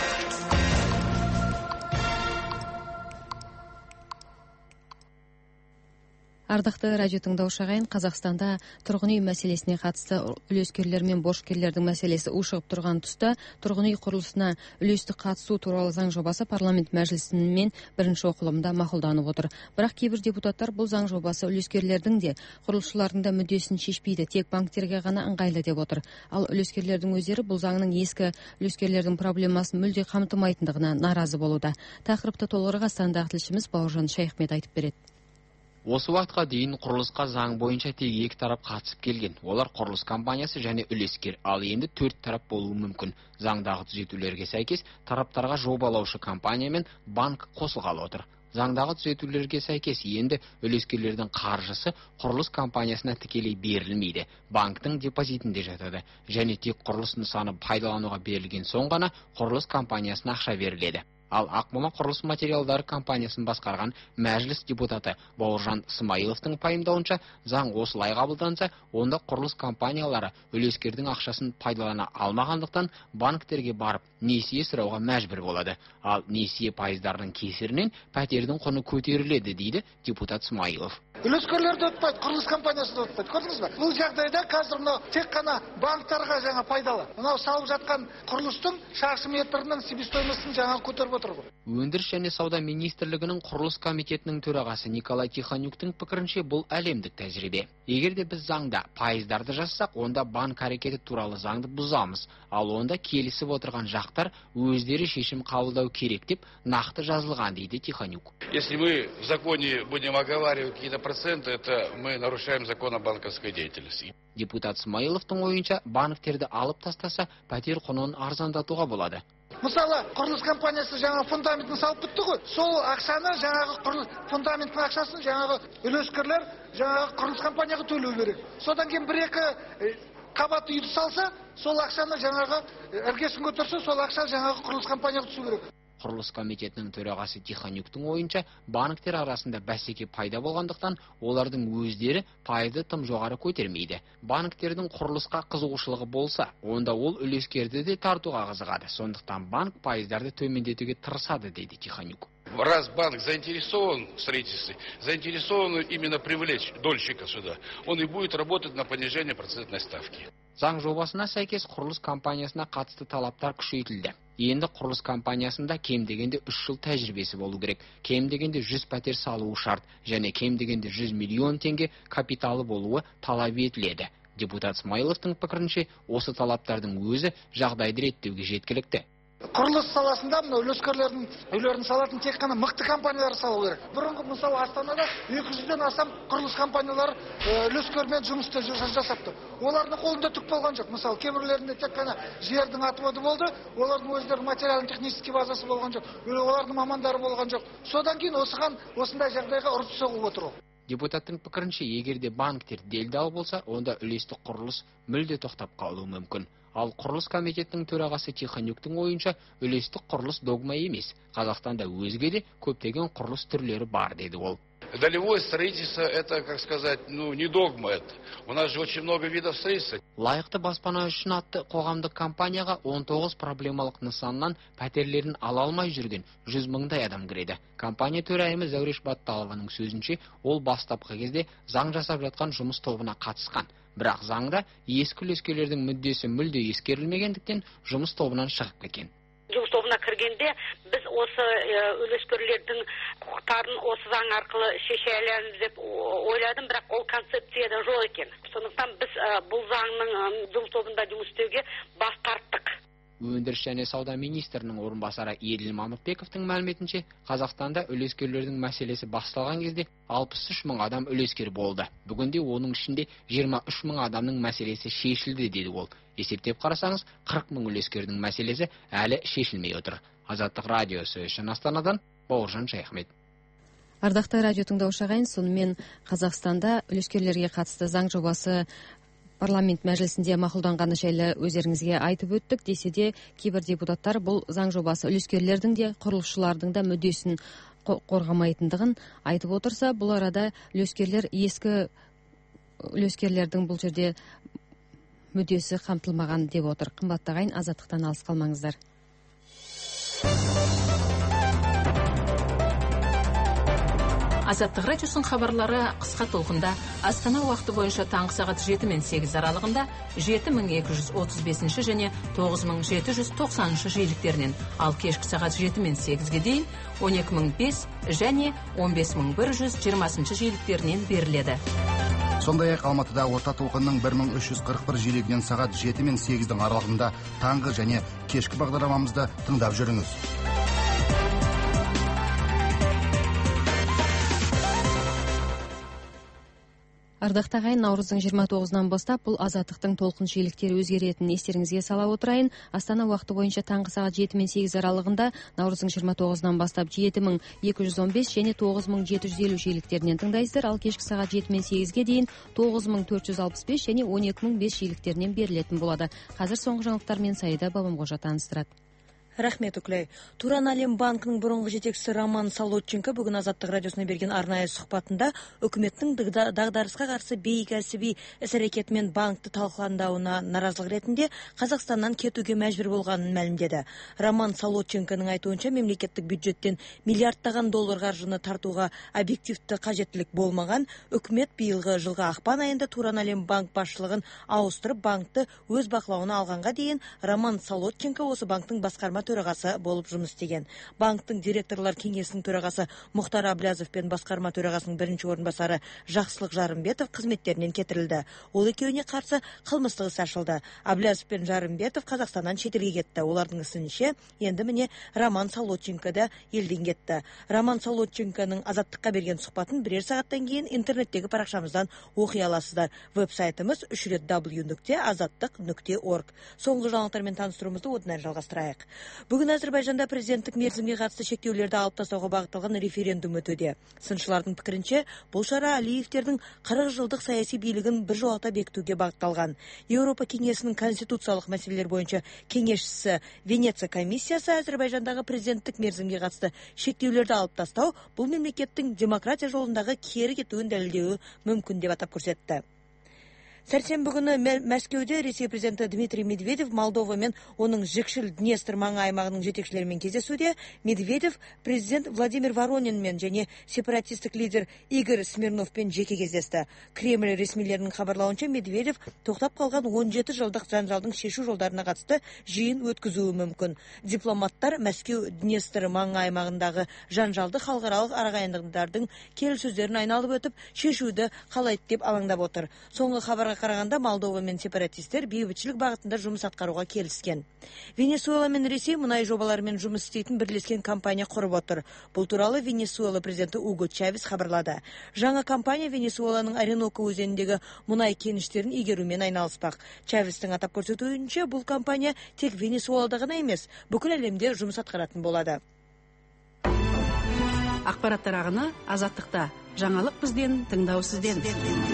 Ардақты радио тыңдаушы ағайын, Қазақстанда тұрғын үй мәселесіне қатысты үлескерлер мен борышкерлердің мәселесі ушығып тұрған тұста тұрғын үй құрылысына үлестік қатысу туралы заң жобасы парламент мәжілісімен бірінші оқылымда мақұлданып отыр. Бірақ кейбір депутаттар бұл заң жобасы үлескерлердің де, құрылысшылардың да мүддесін шешпейді, тек банктерге ғана ыңғайлы деп отыр. Ал үлескерлердің өздері бұл заңның ескі үлескерлердің проблемасын мүлде қамтымайтындығына наразы болуда. Тақырыпты толығырақ Астанадағы тілшіміз Бауыржан Шайхмет айтып береді. Осы уақытқа дейін құрылысқа заң бойынша тек 2 тарап қатысып келген. Олар құрылыс компаниясы және үлескер, ал енді 4 тарап болуы мүмкін. Заңдағы түзетулерге сәйкес тараптарға жобалаушы компания мен банк қосылғалы отыр. Заңдағы түзетулерге сәйкес енді үлескерлердің қаржысы құрылыс компаниясына тікелей берілмейді, банктың депозитінде жатады, және тек құрылыс нысаны пайдалануға берілген соң ғана құрылыс компаниясына ақша беріледі. Ал Ақмола құрылыс материалдары компаниясын басқарған мәжіліс депутаты Бауыржан Смайыловтың пайымдауынша, заң осылай қабылданса, онда құрылыс компаниялары үлескердің ақшасын пайдалана алмағандықтан банктерге барып несие сұрауға мәжбүр болады. Ал несие пайыздарының кесірінен пәтердің құны көтеріледі, дейді депутат Смайылов. Үлескерлер де өтпейді, құрылыс компаниясы да өтпейді. Көрдіңіз бе? Бұл жағдайда қазір мынау тек қана банктарға жаңа пайдалы. Мынау салып жатқан құрылыстың шаршы метрінің себестоимостын жаңа көтеріп отыр ғой. Өндіріс және сауда министрлігінің құрылыс комитетінің төрағасы Николай Тихонюктың пікірінше, бұл әлемдік тәжірибе. Егер де біз заңда пайыздарды жазсақ, онда банк әрекеті туралы заңды бұзамыз. Ал онда келісіп отырған жақтар өздері шешім қабылдау керек деп нақты жазылған, дейді Тихонюк. Если мы в законе будем оговаривать какие-то проценты, это мы нарушаем закон о банковской деятельности. Депутат Смайыловтың ойынша, банктерді алып тастаса, пәтер құнын арзандатуға болады. Мысалы, құрылыс компаниясы жаңағы фундаментін салып бітті ғой. Сол ақшаны жаңағы фундаменттің ақшасын жаңағы үлескерлер жаңағы құрылыс компанияға төлеу керек. Содан кейін 1-2 қабат үйді салса, сол ақшаны жаңағы іргесін көтерсе, сол ақша жаңағы құрылыс компанияға түсу керек. Құрылыс комитетінің төрағасы Тихонюктың ойынша, банктер арасында бәсеке пайда болғандықтан, олардың өздері пайызды тым жоғары көтермейді. Банктердің құрылысқа қызығушылығы болса, онда ол үлескерді де тартуға қызығады. Сондықтан банк пайыздарды төмендетуге тырысады, дейді Тихонюк. Раз банк заинтересован в строительстве, заинтересован именно привлечь дольщика сюда, он и будет работать на понижение процентной ставки. Заң жобасына сәйкес құрылыс компаниясына қатысты талаптар күшейтілді. Енді құрылыс компаниясында кем дегенде 3 жыл тәжірибесі болу керек. Кем дегенде 100 пәтер салуы шарт, және кем дегенде 100 миллион теңге капиталы болуы талап етіледі. Депутат Смайыловтың пікірінше, осы талаптардың өзі жағдайды реттеуге жеткілікті. Құрылыс саласында мына үлескерлердің үйлерін салатын тек қана мықты компаниялар салу керек. Бұрынғы мысалы Астанада 200-ден астам құрылыс компаниялары үлескермен жұмысты жасапты. Олардың қолында түк болған жоқ. Мысалы, кейбіреулерінде тек қана жердің отводы болды, олардың өздерінің материально-технический базасы болған жоқ, олардың мамандары болған жоқ. Содан кейін осындай жағдайға ұрып соғып отыр. Депутаттың пікірінше, егерде банктер делдал болса, онда үлестік құрылыс мүлде тоқтап қалуы мүмкін. Ал құрылыс комитетінің төрағасы Тихонюктың ойынша, үлестік құрылыс догма емес. Қазақстанда өзге де көптеген құрылыс түрлері бар, деді ол. Долевое строительство, это, как сказать, не догма это. У нас же очень много видов строительства. Лайықты баспана үшін атты қоғамдық компанияға 19 проблемалық нысаннан пәтерлерін ала алмай жүрген 100 мыңдай адам кіреді. Компания төрайымы Зәуреш Батталованың сөзінше, ол бастапқы кезде заң жасап жатқан жұмыс тобына қатысқан. Бірақ заңда ескі үлескерлердің мүддесі мүлде ескерілмегендіктен жұмыс тобынан шығып кеткен. Жұмыс тобына кіргенде біз осы үлескерлердің құқықтарын осы заң арқылы шеше аламыз деп ойладым, бірақ ол концепцияда жоқ екен. Сондықтан біз бұл заңның жұмыс тобында жұмыс істеуге бас тарттық. Өндіріс және сауда министрінің орынбасары Еділ Мамытбековтың мәліметінше, Қазақстанда үлескерлердің мәселесі басталған кезде 63 мың адам үлескер болды. Бүгінде оның ішінде 23 мың адамның мәселесі шешілді, деді ол. Есептеп қарасаңыз, 40 мың үлескердің мәселесі әлі шешілмей отыр. Азаттық радиосы үшін Астанадан Бауыржан Шайхмет. Ардақты радио тыңдаушы ағайын, сонымен Қазақстанда үлескерлерге қатысты заң жобасы парламент мәжілісінде мақұлданғаны жайлы өздеріңізге айтып өттік. Десе де кейбір депутаттар бұл заң жобасы үлескерлердің де, құрылысшылардың да мүддесін қорғамайтындығын айтып отырса, бұл арада ескі үлескерлердің бұл жерде мүддесі қамтылмаған деп отыр. Қымбатты ағайын, азаттықтан алыс қалмаңыздар. Азаттық радиосының хабарлары қысқа толқында Астана уақыты бойынша таңғы сағат 7 мен 8 аралығында 7235 және 9790 жиіліктерінен, ал кешкі сағат 7 мен 8-ге дейін 12005 және 15120 жиіліктерінен беріледі. Сондай-ақ Алматыда орта толқынның 1341 жиілігінен сағат 7 мен 8-дің аралығында таңғы және кешкі бағдарламамызды тыңдап жүріңіз. Ардақта ағайын, наурыздың 29-нан бастап бұл азаттықтың толқын жиіліктері өзгеретінін естеріңізге сала отырайын. Астана уақыты бойынша таңғы сағат 7 мен 8 аралығында наурыздың 29-нан бастап 7215 және 9750 жиіліктерінен тыңдайсыздар, ал кешкі сағат 7 мен 8-ге дейін 9465 және 12005 жиіліктерінен берілетін болады. Қазір соңғы жаңалықтармен Саида Бабамғожа таныстырады. Рахмет, Үклей. Туран Әлем банкінің бұрынғы жетекшісі Роман Солодченко бүгін Азаттық радиосына берген арнайы сұхбатында үкіметтің дағдарысқа қарсы бейкәсіби іс-әрекетімен банкты талқылауына наразылық ретінде Қазақстаннан кетуге мәжбүр болғанын мәлімдеді. Роман Солодченконың айтуынша мемлекеттік бюджеттен миллиардтаған доллар қаржыны тартуға объективті қажеттілік болмаған, үкімет биылғы жылғы ақпан айында Туран Әлем банк басшылығын ауыстырып, банкты өз бақылауына алғанға дейін Роман Солодченко осы банктың басқарма төрағасы болып жұмыс істеген. Банктың директорлар кеңесінің төрағасы Мұхтар Аблязов пен басқарма төрағасының бірінші орынбасары Жақсылық Жарымбетов қызметтерінен кетірілді. Ол екеуіне қарсы қылмыстық іс ашылды. Аблязов пен Жарымбетов Қазақстаннан шетелге кетті. Олардың ісінше енді міне Роман Солодченко да елден кетті. Роман Солодченконың Азаттыққа берген сұхбатын бірер сағаттан кейін интернеттегі парақшамыздан оқи аласыздар. Веб-сайтымыз www.azattik.org. Соңғы жаңалықтармен таныстыруымызды одан әрі жалғастырайық. Бүгін Әзірбайжанда президенттік мерзімге қатысты шектеулерді алып тастауға бағытталған референдум өтуде. Сыншылардың пікірінше, бұл шара Алиевтердің 40 жылдық саяси билігін біржолата бекітуге бағытталған. Еуропа кеңесінің конституциялық мәселелер бойынша кеңесшісі Венеция комиссиясы Әзірбайжандағы президенттік мерзімге қатысты шектеулерді алып тастау бұл мемлекеттің демократия жолындағы кері кетуін дәлелдеуі мүмкін деп атап көрсетті. Сәрсенбі күні Мәскеуде Ресей президенті Дмитрий Медведев Молдова мен оның жікшіл Днестр маңы аймағының жетекшілерімен кездесуде. Медведев президент Владимир Воронинмен және сепаратистік лидер Игорь Смирновпен жеке кездесті. Кремль ресмилерінің хабарлауынша Медведев тоқтап қалған 17 жылдық жанжалдың шешу жолдарына қатысты жиын өткізуі мүмкін. Дипломаттар Мәскеу Днестр маңы аймағындағы жанжалды халықаралық арағайындықтардың келіссөздерін айналып өтіп, шешуді қалайды деп алаңдап отыр. Соңғы хабарға қарағанда Молдова мен сепаратистер бейбітшілік бағытында жұмыс атқаруға келіскен. Венесуэла мен Ресей мұнай жобаларымен жұмыс істейтін бірлескен компания құрып отыр. Бұл туралы Венесуэла президенті Уго Чавес хабарлады. Жаңа компания Венесуэланың Оренока өзеніндегі мұнай кеніштерін игерумен айналыспақ. Чавестің атап көрсетуінше, бұл компания тек Венесуэлада ғана емес, бүкіл әлемде жұмыс атқаратын болады. Ақпараттар ағыны Азаттықта. Жаңалық бізден, тыңдау сізден.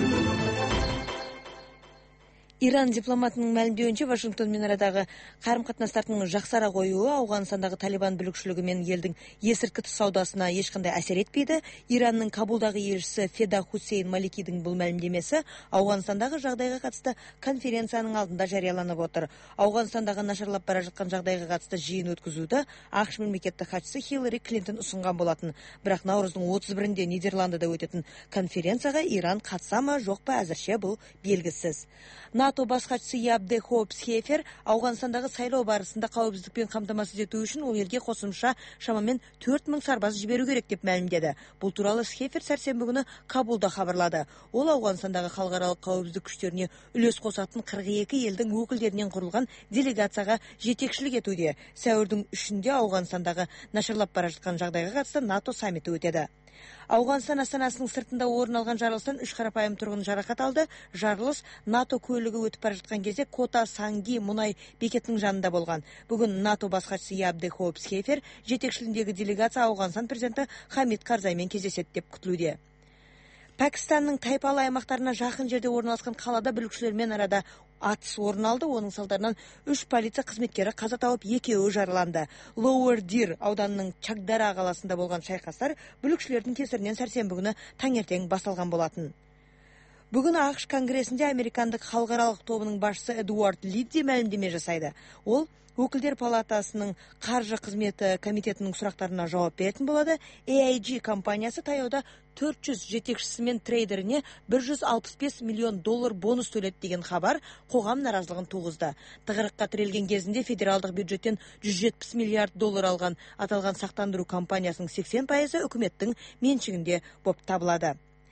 Иран дипломатының мәлімдеуінше Вашингтонмен арадағы қарым-қатынастардың жақсара қоюы Ауғанстандағы Талибан бүлікшілігі мен елдің есірткі саудасына ешқандай әсер етпейді. Иранның Кабулдағы елшісі Феда Хусейн Маликидің бұл мәлімдемесі Ауғанстандағы жағдайға қатысты конференцияның алдында жарияланып отыр. Ауғанстандағы нашарлап бара жатқан жағдайға қатысты жиын өткізуді ақш мемлекеттік хатшысы Хиллари Клинтон ұсынған болатын. Бірақ наурыздың 31-де Нидерландыда өтетін конференцияға Иран қатыса ма жоқ па әзірше бұл белгісіз. НАТО бас хатшысы Ябде Хоупс-Хефер Ауғанстандағы сайлау барысында қауіпсіздікпен қамтамасыз ету үшін ол елге қосымша шамамен 4000 сарбаз жіберу керек деп мәлімдеді. Бұл туралы Хефер сәрсенбі күні Кабулда хабарлады. Ол Ауғанстандағы халықаралық қауіпсіздік күштеріне үлес қосатын 42 елдің өкілдерінен құрылған делегацияға жетекшілік етуде. Сәуірдің 3-інде Ауғанстандағы нашарлап бара жатқан жағдайға қатысты НАТО саммиті өтеді. Ауғанстан астанасының сыртында орын алған жарылыстан 3 қарапайым тұрғын жарақат алды. Жарылыс НАТО көлігі өтіп бара жатқан кезде Кота Санги мұнай бекетінің жанында болған. Бүгін НАТО бас хатшысы Ябде Хоупс-Хефер жетекшілігіндегі делегация Ауғанстан президенті Хамид Карзаймен кездеседі деп күтілуде. Пәкістанның тайпалы аймақтарына жақын жерде орналасқан қалада бүлікшілермен арада атыс орын алды. Оның салдарынан 3 полиция қызметкері қаза тауып, 2-і жараланды. Lower Deer ауданының Чагдара қаласында болған шайқастар бүлікшілердің кесірінен сәрсенбі күні таңертең басталған болатын. Бүгін ақш конгресінде американдық халықаралық тобының басшысы Эдуард Лидди мәлімдеме жасайды. Ол Өкілдер палатасының қаржы қызметі комитетінің сұрақтарына жауап беретін болады. AIG компаниясы таяуда 400 жетекшісі мен трейдеріне $165 миллион бонус төледі деген хабар қоғам наразылығын туғызды. Тығырыққа тірелген кезінде федералдық бюджеттен $170 миллиард алған аталған сақтандыру компаниясының 80% үкіметтің меншігінде болып табылады.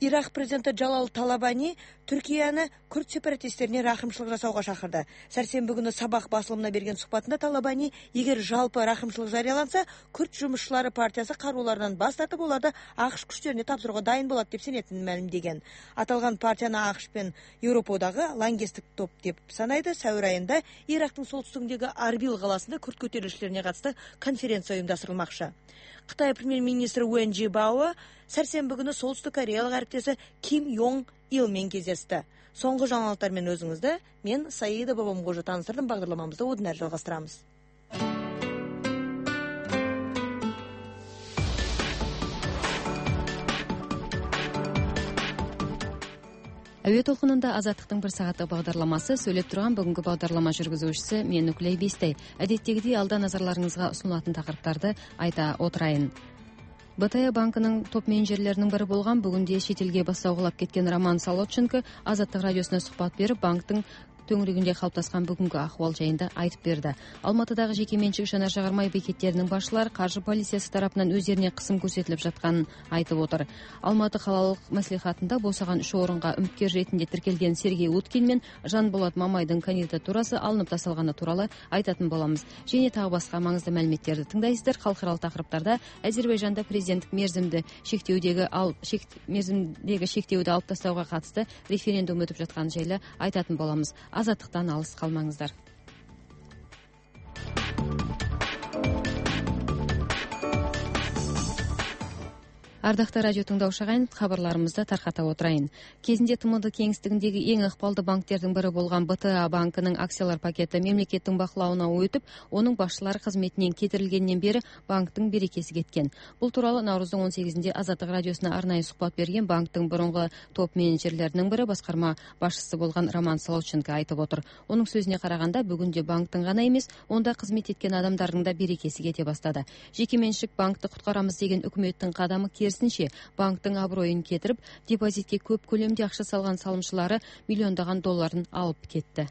Ирак президенті Жалал Талабани Түркияны күрд сепаратистеріне рақымшылық жасауға шақырды. Сәрсенбі күні Сабах басылымына берген сұхбатында Талабани, егер жалпы рақымшылық жарияланса, күрд жұмысшылары партиясы қаруларынан бас тартып, оларды ақш күштеріне тапсыруға дайын болады деп сенетінін мәлімдеген. Аталған партияны ақш пен Еуропадағы лаңкестік топ деп санайды. Сәуір айында Ирактың солтүстігіндегі Арбил қаласында күрд көтерілісшілеріне қатысты конференция ұйымдастырылмақшы. Қытай премьер-министрі Уэн Жибао сәрсенбі күні солтүстік кореялық әріптесі Ким Йонг Илмен кездесті. Соңғы жаңалықтармен өзіңізді мен Саида Бабамқожа таныстырдым. Бағдарламамызды одан әрі жалғастырамыз. Әуе толқынында азаттықтың бір сағаттық бағдарламасы, сөйлеп тұрған бүгінгі бағдарлама жүргізушісі мен Нүклей Бестай. Әдеттегідей алда назарларыңызға ұсынылатын тақырыптарды айта отырайын. БТА банкының топ менеджерлерінің бірі болған, бүгінде шетелге бастауғылап кеткен Роман Солодченко Азаттық радиосына сұхбат беріп, банктың төңірегінде қалыптасқан бүгінгі ахуал жайында айтып берді. Алматыдағы жекеменшік жанар-жағармай бекеттерінің басшылары қаржы полициясы тарапынан өздеріне қысым көрсетіліп жатқанын айтып отыр. Алматы қалалық мәслихатында босаған 3 орынға үміткер ретінде тіркелген Сергей Уткин мен Жанболат Мамайдың кандидатурасы алынып тасталғаны туралы айтатын боламыз. Және тағы басқа маңызды мәліметтерді тыңдайсыздар. Халықаралық тақырыптарда Әзербайжанда президенттік мерзімдегі шектеуді алып тастауға қатысты референдум өтіп жатқан жайлы айтатын боламыз. Азаттықтан алыс қалмаңыздар. Ардақты радио тыңдаушы ағайын, хабарларымызды тарқата отырайын. Кезінде ТМД кеңістігіндегі ең ықпалды банктердің бірі болған БТА банкының акциялар пакеті мемлекеттің бақылауына өтіп, оның басшылары қызметінен кетірілгеннен бері банктың берекесі кеткен. Бұл туралы наурыздың 18-інде Азаттық радиосына арнайы сұхбат берген банктың бұрынғы топ менеджерлерінің бірі басқарма басшысы болған Роман Солодченко айтып отыр. Оның сөзіне қарағанда, бүгінде банктың ғана емес, онда қызмет еткен адамдардың да берекесі кете бастады. Жекеменшік банкты құтқарамыз деген үкіметтің қадамы керісінше банктың абыройын кетіріп, депозитке көп көлемде ақша салған салымшылары миллиондаған долларын алып кетті.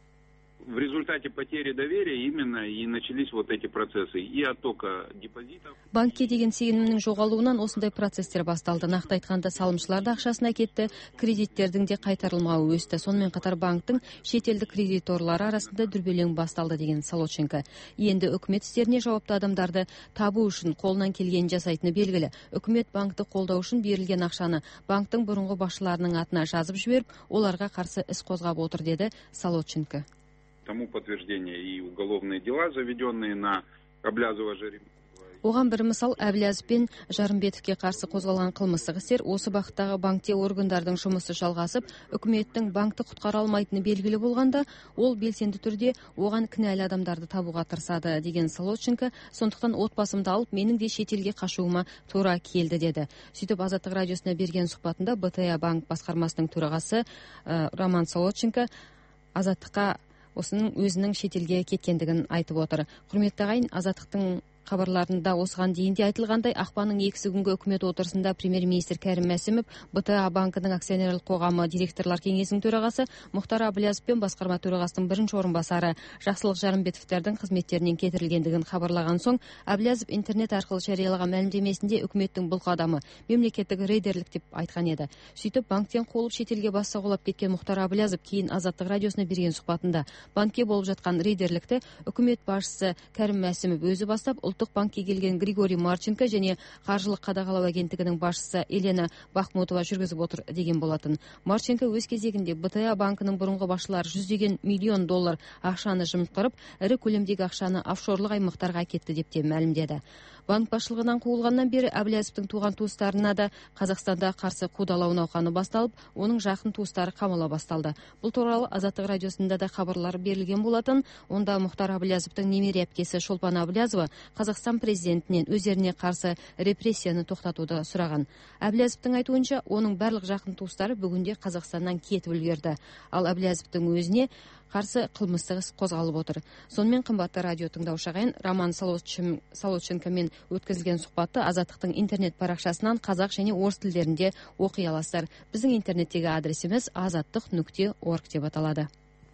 В результате потери доверия именно и начались вот эти процессы и оттока депозитов. Банкке деген сенімнің жоғалуынан осындай процесстер басталды. Нақты айтқанда салымшылар да ақшасына кетті, кредиттердің де қайтарылмауы өсті. Сонымен қатар банктың шетелдік кредиторлары арасында дүрбелең басталды деген Солодченко. Енді үкімет істеріне жауапты адамдарды табу үшін қолынан келгенін жасайтыны белгілі. Үкімет банкты қолдау үшін берілген ақшаны банктың бұрынғы басшыларының атына жазып жіберіп, оларға қарсы іс қозғап отыр деді Солодченко. Тому подтверждение и уголовные дела, заведенные на Аблязова Жаримова. Оған бір мысал, Әблязов пен Жарымбетовке қарсы қозғалған қылмыстық істер. Осы бағыттағы банкте органдардың жұмысы жалғасып, үкіметтің банкты құтқара алмайтыны белгілі болғанда, ол белсенді түрде оған кінәлі адамдарды табуға тырысады деген Солодченко. Сондықтан отбасымды алып, менің де шетелге қашуыма тура келді деді. Сөйтіп Азаттық радиосына берген сұхбатында БТА банк басқармасының төрағасы Роман Солодченко Азаттыққа осының өзінің шетелге кеткендігін айтып отыр. Құрметті ағайын, Азаттықтың хабарларында осыған дейін де айтылғандай, ақпанның 2 күнгі үкімет отырысында премьер-министр Кәрім Мәсімов, БТА банкының акционерлік қоғамы директорлар кеңесінің төрағасы Мұхтар Аблязов пен басқарма төрағасының бірінші орынбасары Жақсылық Жарымбетовтердің қызметтерінен кетірілгендігін хабарлаған соң, Аблязов интернет арқылы жариялаған мәлімдемесінде үкіметтің бұл қадамы мемлекеттік рейдерлік деп айтқан еді. Сөйтіп, банктен қолып шетелге бас сауғалап кеткен Мұхтар Аблязов кейін Азаттық радиосына берген сұхбатында банкке болып жатқан рейдерлікті үкімет басшысы Кәрім Мәсімов өзі бастап, Ұлттық банкке келген Григорий Марченко және қаржылық қадағалау агенттігінің басшысы Елена Бахмутова жүргізіп отыр деген болатын. Марченко өз кезегінде БТА банкының бұрынғы басшылары $100 миллион ақшаны жымқырып, ірі көлемдегі ақшаны офшорлық аймақтарға кетті деп те мәлімдеді. Банк басшылығынан қуылғаннан бері Әблязовтың туған туыстарына да Қазақстанда қарсы қудалау науқаны басталып, оның жақын туыстары қамала басталды. Бұл туралы Азаттық радиосында да хабарлар берілген болатын. Онда Мұхтар Аблязовтың немере әпкесі Шолпан Аблязова Қазақстан президентінен өздеріне қарсы репрессияны тоқтатуды сұраған. Әблязовтың айтуынша, оның барлық жақын туыстары бүгінде Қазақстаннан кетіп үлгерді. Ал Әблязовтың өзіне қарсы қылмыстық іс қозғалып отыр. Сонымен қымбатты радио тыңдаушы ағайын, Роман Солодченкомен өткізілген сұхбатты Азаттықтың интернет парақшасынан қазақ және орыс тілдерінде оқи аласыздар. Біздің интернеттегі адресіміз azаттық.org деп аталады.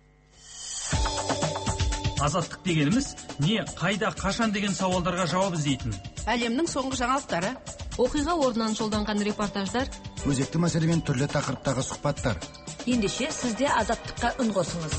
Азаттық дегеніміз не, қайда, қашан деген сауалдарға жауап іздейтін. Әлемнің соңғы жаңалықтары, окуйга ордунан жолдонгон репортаждар, өзекті мәселемен түрлі тақырыптағы сұхбаттар. Ендеше сізде азаттыққа үн қосыңыз.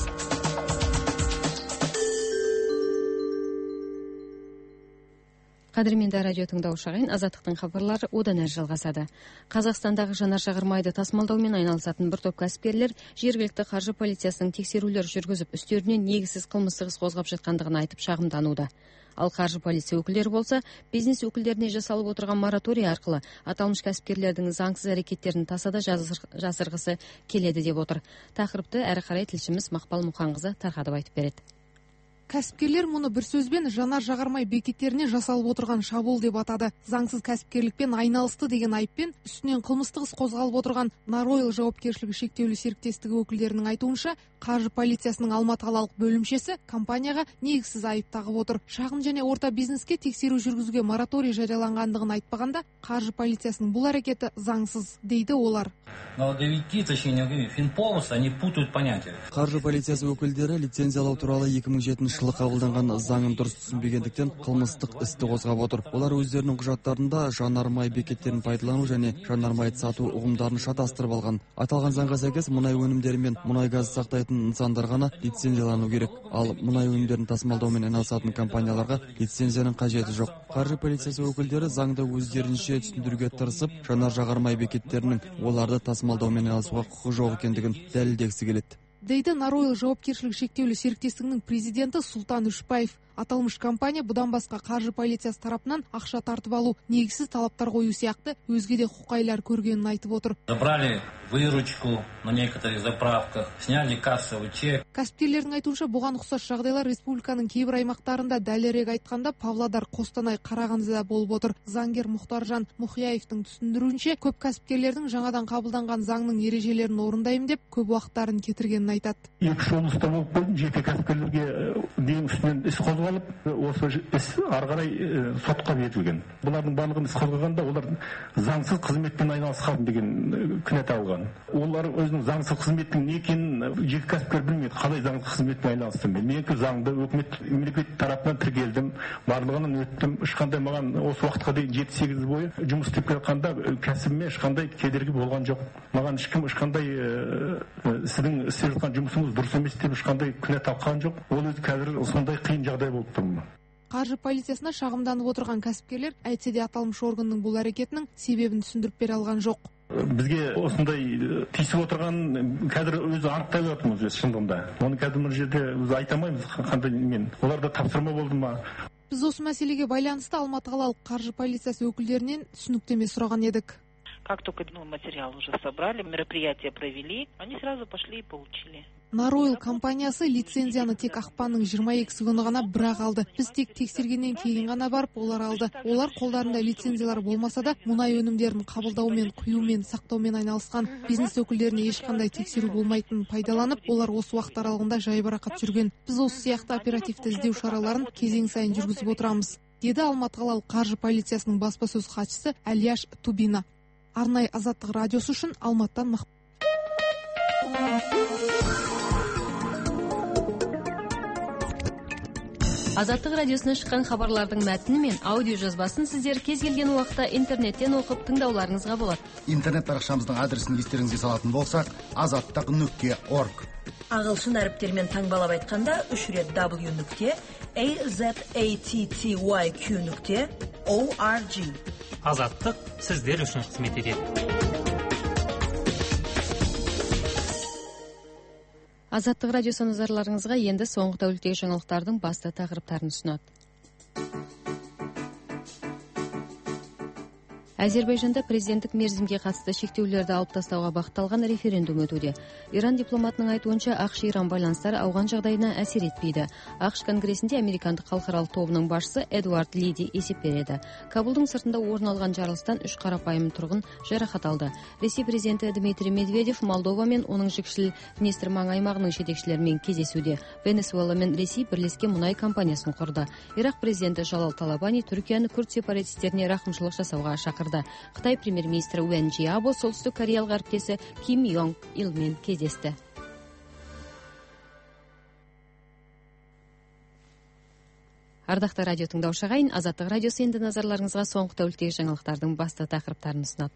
Кадырменде радио тыңдаушы ағайын, азаттықтың хабарлары одан әрі жалғасады. Қазақстандағы жанар-жағар майды тасымалдаумен айналысатын бір топ кәсіпкерлер жергілікті қаржы полициясының тексерулер жүргізіп, үстерінен негізсіз қылмыстық іс қозғап жатқандығын айтып шағымдануда. Ал қаржы полиция өкілдері болса, бизнес өкілдеріне жасалып отырған мораторий арқылы аталмыш кәсіпкерлердің заңсыз әрекеттерін тасада жасырғысы келеді деп отыр. Тақырыпты әрі қарай тілшіміз Мақпал Мұқанқызы тарқатып айтып береді. Кәсіпкерлер мұны бір сөзбен жанар-жағармай бекеттеріне жасалып отырған шабуыл деп атады. Заңсыз кәсіпкерлікпен айналысты деген айыппен үстінен қылмыстық іс қозғалып отырған Наройл жауапкершілігі шектеулі серіктестігі өкілдерінің айтуынша, қаржы полициясының Алматы қалалық бөлімшесі компанияға негізсіз айып тағып отыр. Шағын және орта бизнеске тексеру жүргізуге мораторий жарияланғандығын айтпағанда, қаржы полициясының бұл әрекеті заңсыз, дейді олар. Налоговики, точнее, Финполос, они путают понятия. Қаржы полициясы өкілдері лицензиялау туралы 2007 жылы қабылданған заңын дұрыс түсінбегендіктен қылмыстық істі қозғап отыр. Олар өздерінің құжаттарында жанармай бекеттерін пайдалану және жанармайды сату ұғымдарын шатастырып алған. Аталған заңға сәйкес мұнай өнімдері мен мұнай газы сақтайтын нысандар ғана лицензиялану керек. Ал мұнай өнімдерін тасымалдаумен айналысатын компанияларға лицензияның қажеті жоқ. Қаржы полициясы өкілдері заңды өздерінше түсіндіруге тырысып, жанар-жағармай бекеттерінің оларды тасымалдаумен айналысуға құқы жоқ екендігін дәлелдегісі келеді, дейді Наройл жауапкершілігі шектеулі серіктестігінің президенті Султан Үшбаев. Аталмыш компания бұдан басқа қаржы полициясы тарапынан ақша тартып алу, негізсіз талаптар қою сияқты өзге де құқайлар көргенін айтып отыр. Забрали выручку на некоторых заправках, сняли кассовый чек. Кәсіпкерлердің айтуынша, бұған ұқсас жағдайлар республиканың кейбір аймақтарында, дәлірек айтқанда Павлодар, Қостанай, Қарағандыда болып отыр. Заңгер Мұхтаржан Мұхияевтың түсіндіруінше, көп кәсіпкерлердің жаңадан қабылданған заңның ережелерін орындаймын деп көп уақыттарын кетіргенін айтады. Екі облыста болып қойдым, жеке кәсіпкерлерге дейін үстінен іс қозғалып, осы іс ары қарай сотқа берілген. Бұлардың барлығын іс қозғағанда, олар заңсыз қызметпен айналысқан деген күнә тағылған. Олар өзінің заңсыз қызметтің не екенін жеке кәсіпкер білмейді, қалай заңсыз қызметпен айналыстым. Мен заңды мемлекет тарапынан тіркелдім, барлығынан өттім. Ешқандай маған осы уақытқа дейін 7-8 бойы жұмыс істеп келатқанда кәсібіме ешқандай кедергі болған жоқ. Маған ешкім ешқандай сіздің істеп жатқан жұмысыңыз дұрыс емес деп ешқандай күнә таққан жоқ. Ол өзі қазір сондай қиын жағдай болып тұр. Қаржы полициясына шағымданып отырған кәсіпкерлер әйтсе де аталмыш органның бұл әрекетінің себебін түсіндіріп бере алған жоқ. Бізге осындай тиісіп отырған қазір өзі анықтай отырмыз шындығында. Оны қазір мына жерде өзі айта алмаймыз қандай мен. Оларда тапсырма болды ма? Біз осы мәселеге байланысты Алматы қалалық қаржы полициясы өкілдерінен түсініктеме сұраған едік. Как только материал уже собрали, мероприятие провели, они сразу пошли и получили. Наройл компаниясы лицензияны тек ақпанның 22 күні ғана бірақ алды. Біз тек тексергеннен кейін ғана барып олар алды. Олар қолдарында лицензиялар болмаса да мұнай өнімдерін қабылдаумен, құюмен, сақтаумен айналысқан. Бизнес өкілдеріне ешқандай тексеру болмайтынын пайдаланып, олар осы уақыт аралығында жайбарақат жүрген. Біз осы сияқты оперативті іздеу шараларын кезең сайын жүргізіп отырамыз, деді Алматы қалалық қаржы полициясының баспасөз хатшысы Алияш Тубина. Арнай Азаттық радиосы үшін Алматыдан Азаттық радиосына шыққан хабарлардың мәтіні мен аудио жазбасын сіздер кез келген уақытта интернеттен оқып тыңдауларыңызға болады. Интернет парақшамыздың адресін естеріңізге салатын болсақ, azаттық.org. Ағылшын әріптермен таңбалап айтқанда 3 рет w.azattyq.org. Азаттық сіздер үшін қызмет етеді. Азаттық радиосы назарларыңызға енді соңғы тәуліктегі жаңалықтардың басты тақырыптарын ұсынады. Әзербайжанда президенттік мерзімге қатысты шектеулерді алып тастауға бағытталған референдум өтуде. Иран дипломатының айтуынша ақш-Иран байланыстары ауған жағдайына әсер етпейді. ақш конгресінде американдық халықаралық тобының басшысы Эдуард Лиди есеп береді. Кабулдың сыртында орын алған жарылыстан 3 қарапайым тұрғын жарақат алды. Ресей президенті Дмитрий Медведев Молдова мен оның жікшіл Днестр аймағының жетекшілерімен кездесуде. Венесуэла мен Ресей бірлескен мұнай компаниясын құрды. Ирак президенті Жалал Талабани Түркияны күрд сепаратистеріне рақымшылық жасауға шақырды. Қытай премьер-министрі Уэн Жиабо солтүстік кореялық әріптесі Ким Йонг Илмен кездесті. Ардақта радио тыңдаушы ағайын, Азаттық радиосы енді назарларыңызға соңғы тәуліктегі жаңалықтардың басты тақырыптарын ұсынады.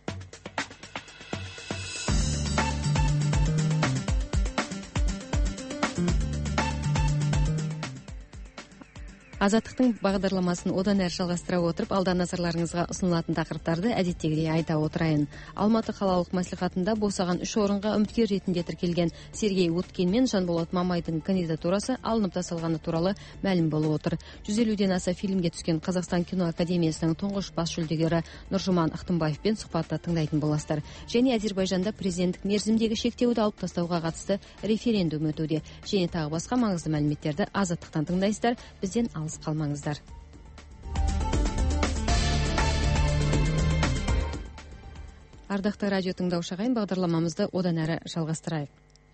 Азаттықтың бағдарламасын одан әрі жалғастыра отырып, алда назарларыңызға ұсынылатын тақырыптарды әдеттегідей айта отырайын. Алматы қалалық мәслихатында босаған 3 орынға үміткер ретінде тіркелген Сергей Уткин мен Жанболат Мамайдың кандидатурасы алынып тасталғаны туралы мәлім болып отыр. 150-ден аса фильмге түскен Қазақстан кино академиясының тұңғыш бас жүлдегері Нұржұман Ақтымбаевпен сұхбатты тыңдайтын боласыздар. Және Әзербайжанда президенттік мерзімдегі шектеуді алып тастауға қатысты референдум өтуде. Және тағы басқа маңызды мәліметтерді Азаттықтан тыңдайсыздар. Бізден қалмаңыздар. Ардақты радио тыңдаушы ағайын, бағдарламамызды одан әрі жалғастырайық.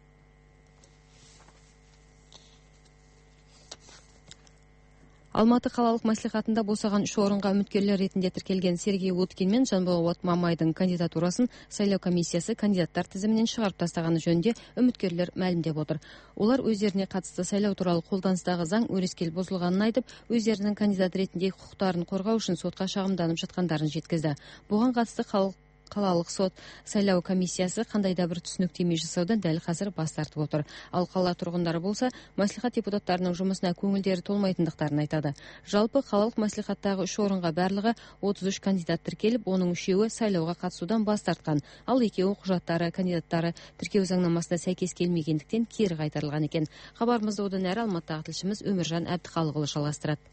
Алматы қалалық мәслихатында босаған 3 орынға үміткерлер ретінде тіркелген Сергей Уткин мен Жанболат Мамайдың кандидатурасын сайлау комиссиясы кандидаттар тізімінен шығарып тастағаны жөнінде үміткерлер мәлімдеп отыр. Олар өздеріне қатысты сайлау туралы қолданыстағы заң өрескел бұзылғанын айтып, өздерінің кандидат ретінде құқықтарын қорғау үшін сотқа шағымданып жатқандарын жеткізді. Бұған қатысты қалалық сот сайлау комиссиясы қандай да бір түсініктеме жасаудан дәл қазір бас тартып отыр. Ал қала тұрғындары болса, мәслихат депутаттарының жұмысына көңілдері толмайтындықтарын айтады. Жалпы қалалық мәслихаттағы 3 орынға барлығы 33 кандидат тіркеліп, оның 3-еуі сайлауға қатысудан бас тартқан. Ал 2-еуі құжаттары, кандидаттары тіркеу заңнамасына сәйкес келмегендіктен кері қайтарылған екен. Хабарымызды одан әрі Алматыдағы тілшіміз Өміржан Әбдіхалықұлы жалғастырады.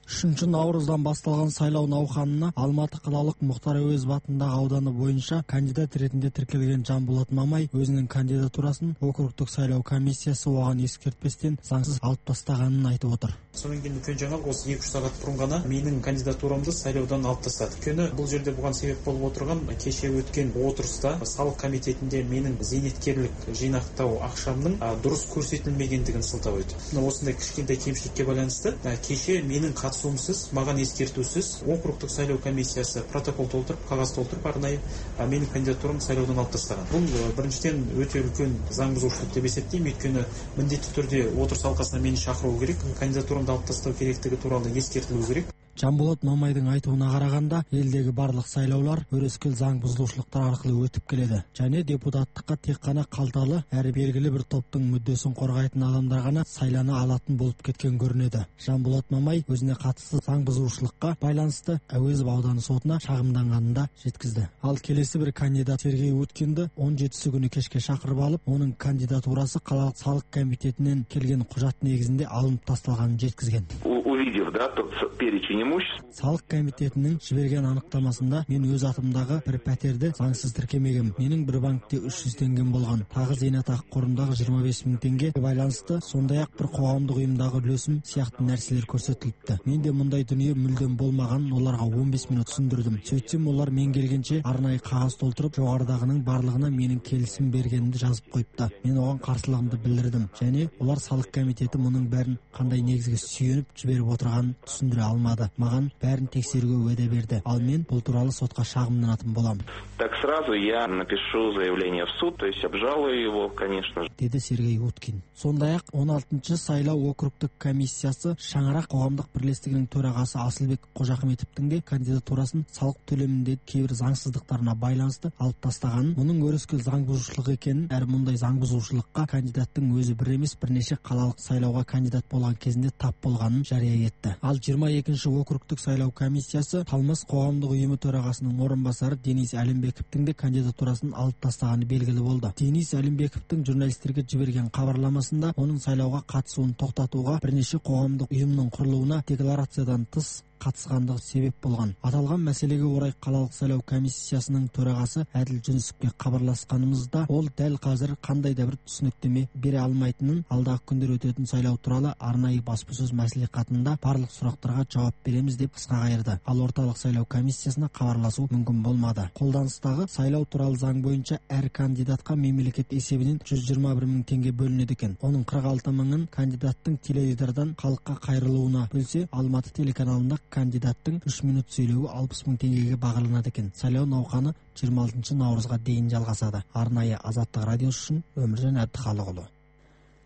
3 наурыздан басталған сайлау науқанына Алматы қалалық Мұхтар Әуезов атындағы ауданы бойынша кандидат ретінде тіркелген Жанболат Мамай өзінің кандидатурасын округтық сайлау комиссиясы оған ескертпестен заңсыз алып тастағанын айтып отыр. Сонан кейін үлкен жаңалық осы 2-3 сағат бұрын ғана менің кандидатурамды сайлаудан алып тастады. Өйткені бұл жерде бұған себеп болып отырған кеше өткен отырыста салық комитетінде менің зейнеткерлік жинақтау ақшамның дұрыс көрсетілмегендігін сылтау еді. Осындай кішкентай кемшілікке байланысты кеше менің қатысуымсыз, маған ескертусіз округтық сайлау комиссиясы протокол толтырып, қағаз толтырып арнайы менің кандидатурамды сайлаудан алып тастаған. Бұл біріншіден өте үлкен заң бұзушылық деп есептеймін, өйткені міндетті түрде отырыс алқасына мені шақыру керек, кандидатурамды алып тастау керектігі туралы ескертілу керек. Жанболат Мамайдың айтуына қарағанда, елдегі барлық сайлаулар өрескел заң бұзушылықтар арқылы өтіп келеді. Және депутаттыққа тек қана қалталы әрі белгілі бір топтың мүддесін қорғайтын адамдар ғана сайлана алатын болып кеткен көрінеді. Жанболат Мамай өзіне қатысты заң бұзушылыққа байланысты Әуезов ауданы сотына шағымданғанын да жеткізді. Ал келесі бір кандидат Сергей Уткинді 17 күні кешке шақырып алып, оның кандидатурасы қалалық салық комитетінен келген құжат негізінде алынып тасталғанын жеткізген. Салық комитетінің жіберген анықтамасында мен өз атымдағы бір пәтерді заңсыз тіркемегем. Менің бір банкте 300 теңгем болған. Тағы зейнетақы қорындағы 25 мың теңге байланысты, сондай-ақ бір қоғамдық ұйымдағы үлесім сияқты нәрселер көрсетіліпті. Менде мұндай дүние мүлдем болмағанын оларға 15 минут түсіндірдім. Сөйтсем олар мен келгенше арнайы қағаз толтырып, жоғарыдағының барлығына менің келісім бергенімді жазып қойыпты. Мен оған қарсылығымды білдірдім. Және олар салық комитеті мұның бәрін қандай негізге сүйеніп жіберіп отырғанын түсіндіре алмады. Маған бәрін тексеруге уәде берді. Ал мен бұл туралы сотқа шағымданатын боламын. Так сразу я напишу заявление в суд, то есть обжалую его, конечно же. Деді Сергей Уткин. Сондай-ақ 16-шы сайлау округтық комиссиясы Шаңырақ қоғамдық бірлестігінің төрағасы Асылбек Қожахметовтің де кандидатурасын салық төлемінде кейбір заңсыздықтарына байланысты алып тастағанын, мұның өрескел заң бұзушылық екенін, әрі мұндай заң бұзушылыққа кандидаттың өзі бір емес бірнеше қалалық сайлауға кандидат болған кезінде тап болғанын жария етті. Ал 22-ші округтық сайлау комиссиясы Талмас қоғамдық ұйымы төрағасының орынбасары Денис Әлімбековтің де кандидатурасын алып тастағаны белгілі болды. Денис Әлімбековтің журналистерге жіберген хабарламасында оның сайлауға қатысуын тоқтатуға бірнеше қоғамдық ұйымның құрылуына декларациядан тыс қатысқандығы себеп болған. Аталған мәселеге орай қалалық сайлау комиссиясының төрағасы Әділ Жүнісовке хабарласқанымызда ол дәл қазір қандай да бір түсініктеме бере алмайтынын, алдағы күндер өтетін сайлау туралы арнайы баспасөз мәслихатында барлық сұрақтарға жауап береміз деп қысқа қайырды. Ал орталық сайлау комиссиясына хабарласу мүмкін болмады. Қолданыстағы сайлау туралы заң бойынша әр кандидатқа мемлекет есебінен 121 мың теңге бөлінеді екен. Оның 46 мыңын кандидаттың теледидардан халыққа қайырылуына бөлсе, Алматы телеканалында кандидаттың 3 минут сөйлеуі 60 мың теңгеге бағаланады екен. Сайлау науқаны 26 наурызға дейін жалғасады. Арнайы Азаттық радиосы үшін Өміржан Әбдіхалықұлы.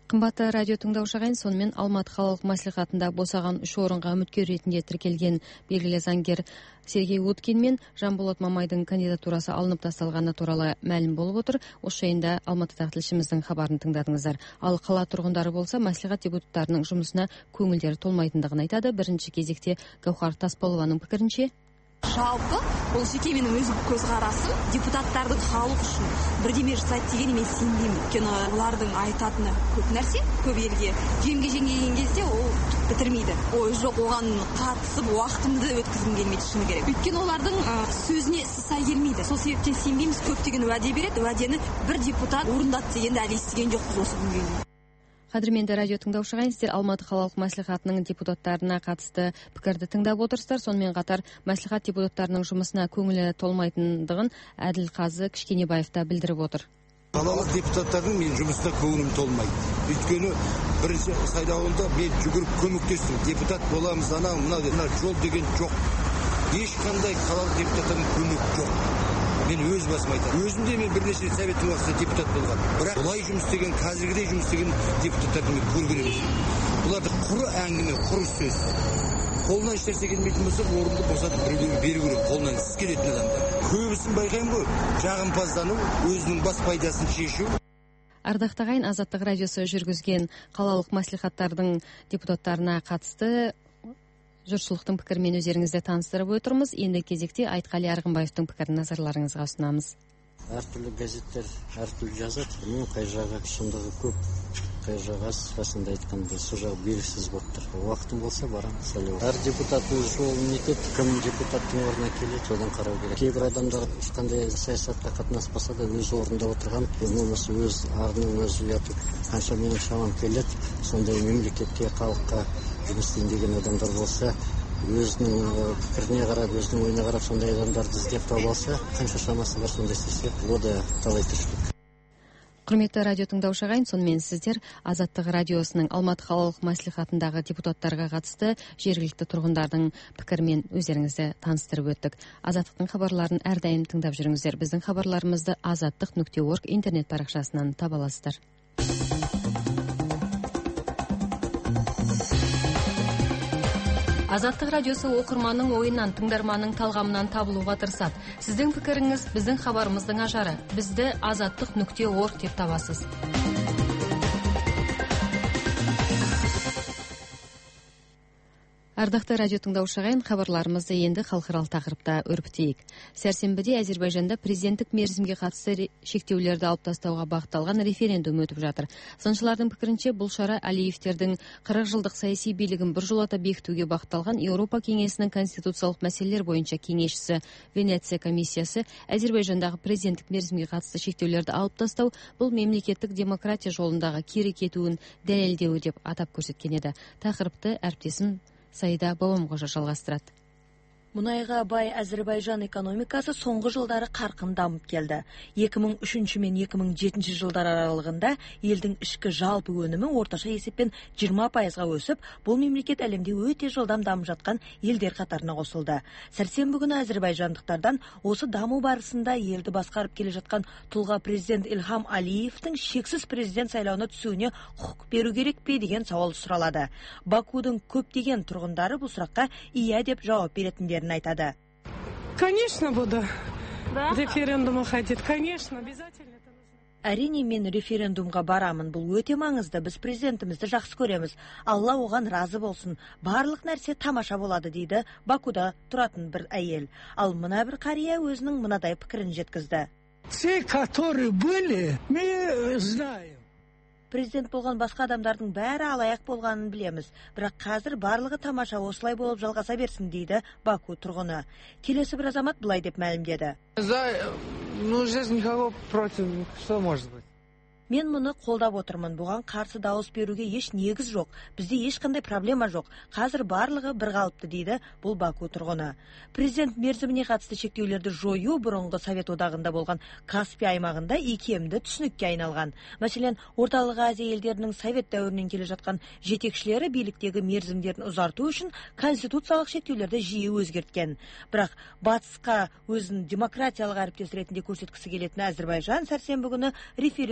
Қымбатты радио тыңдаушы ағайын, сонымен Алматы қалалық мәслихатында босаған 3 орынға үміткер ретінде тіркелген белгілі заңгер Сергей Уткин мен Жанболат Мамайдың кандидатурасы алынып тасталғаны туралы мәлім болып отыр. Осы жайында Алматыдағы тілшіміздің хабарын тыңдадыңыздар. Ал қала тұрғындары болса, мәслихат депутаттарының жұмысына көңілдері толмайтындығын айтады. Бірінші кезекте Гаухар Тасболованың пікірінше, жалпы ол жеке менің өзім көзқарасым, депутаттардың халық үшін бірдеме жасайды дегеніне мен сенбеймін. Өйткені олардың айтатыны көп нәрсе, көп елге жемге келген кезде ол бітірмейді. Ой жоқ, оған қатысып уақытымды өткізгім келмейді, шыны керек. Өйткені олардың сөзіне сай келмейді. Сол себептен сенбейміз, көптеген уәде береді, уәдені бір депутат орындады дегенді әлі естіген жоқпыз осы күнге дейін. Қадірменді радио тыңдаушы ағайын, сіздер Алматы қалалық мәслихатының депутаттарына қатысты пікірді тыңдап отырсыздар. Сонымен қатар мәслихат депутаттарының жұмысына көңілі толмайтындығын Әділқазы Кішкенебаев та білдіріп отыр. Қалалық депутаттардың мен жұмысына көңілім толмайды. Өйткені бірінші сайлауында мен жүгіріп көмектестім. Депутат боламыз, анау мына жол деген жоқ. Ешқандай қалалық депутаттардың көмек жоқ. Мен өз басым айтамын. Өзімде мен бірнеше советтің уақытында депутат болған. Бірақ бұлай жұмыс істеген, қазіргідей жұмыс істеген депутаттарды мен көрген емеспін. Бұларды құры әңгіме, құры сөз. Қолынан ешнәрсе келмейтін болса, орынды босатып біреулерге беру керек. Қолынан іс келетін адамдар. Көбісін байқаймын ғой, жағымпаздану, өзінің бас пайдасын шешу. Ардақтағы ағайын, Азаттық радиосы жүргізген қалалық мәслихаттардың депутаттарына қатысты жұртшылықтың пікірімен өздеріңізді таныстырып отырмыз. Енді кезекте Айтқали Арғынбаевтың пікірін назарларыңызға ұсынамыз. Әртүрлі газеттер әртүрлі жазады. Мен қай жағы шындығы көп, қай жағы аз, расында айтқанда сол жағы белгісіз болып тұр. Уақытым болса барам сайлау. Әр депутаттың жолын етеді, кім депутаттың орнына келеді, содан қарау керек. Кейбір адамдар ешқандай саясатқа қатынаспаса да өз орнында отырған, болмаса өз арының өз ұяты қанша менің шамам келеді, сондай мемлекетке, халыққа жұмыс істейін деген адамдар болса, өзінің пікіріне қарап, өзінің ойына қарап, сондай адамдарды іздеп тауып алса, қанша шамасы бар сондай істесе, ол да талай тіршілік. Құрметті радио тыңдаушы ағайын, сонымен сіздер Азаттық радиосының Алматы қалалық мәслихатындағы депутаттарға қатысты жергілікті тұрғындардың пікірімен өздеріңізді таныстырып өттік. Азаттықтың хабарларын әрдайым тыңдап жүріңіздер. Біздің хабарларымызды azаттық.org интернет парақшасынан таба аласыздар. Азаттық радиосы оқырманның ойынан, тыңдарманның талғамынан табылуға тырысады. Сіздің пікіріңіз біздің хабарымыздың ажары. Бізді azаттық.org деп табасыз. Ардақты радио тыңдаушы ағайын, хабарларымызды енді халықаралық тақырыпта өрбітейік. Сәрсенбіде Әзербайжанда президенттік мерзімге қатысты шектеулерді алып тастауға бағытталған референдум өтіп жатыр. Сыншылардың пікірінше, бұл шара Алиевтердің 40 жылдық саяси билігін біржолата бекітуге бағытталған. Еуропа кеңесінің конституциялық мәселелер бойынша кеңесшісі Венеция комиссиясы Әзербайжандағы президенттік мерзімге қатысты шектеулерді алып тастау бұл мемлекеттік демократия жолындағы кері кетуін дәлелдеуі деп атап көрсеткен еді. Тақырыпты әріптесім Саида Бабамқожа жалғастырады. Мұнайға бай Әзербайжан экономикасы соңғы жылдары қарқын дамып келді. 2003 мен 2007 жылдар аралығында елдің ішкі жалпы өнімі орташа есеппен 20%-ға өсіп, бұл мемлекет әлемде өте жылдам дамып жатқан елдер қатарына қосылды. Сәрсенбі күні әзербайжандықтардан осы даму барысында елді басқарып келе жатқан тұлға президент Ильхам Алиевтің шексіз президент сайлауына түсуіне құқық беру керек пе деген сауал сұралады. Бакудың көптеген тұрғындары бұл сұраққа иә деп жауап беретіндерін айтады. Конечно, буду референдумға ходить. Конечно, обязательно. Әрине, мен референдумға барамын. Бұл өте маңызды. Біз президентімізді жақсы көреміз. Алла оған разы болсын. Барлық нәрсе тамаша болады, дейді Бакуда тұратын бір әйел. Ал мына бір қария өзінің мынадай пікірін жеткізді. Те, которые были, мы знаем. Президент болған басқа адамдардың бәрі алаяқ болғанын білеміз. Бірақ қазір барлығы тамаша, осылай болып жалғаса берсін, дейді Баку тұрғыны. Келесі бір азамат былай деп мәлімдеді. Здесь никого против, что может быть? Мен мұны қолдап отырмын. Бұған қарсы дауыс беруге еш негіз жоқ. Бізде ешқандай проблема жоқ. Қазір барлығы бір қалыпты, дейді бұл Баку тұрғыны. Президент мерзіміне қатысты шектеулерді жою бұрынғы Совет одағында болған Каспий аймағында икемді түсінікке айналған. Мәселен, Орталық Азия елдерінің Совет дәуірінен келе жатқан жетекшілері биліктегі мерзімдерін ұзарту үшін конституциялық шектеулерді жиі өзгерткен. Бірақ батысқа өзін демократиялық әріптес ретінде көрсеткісі келетін Әзербайжан сәрсенбі күні референдум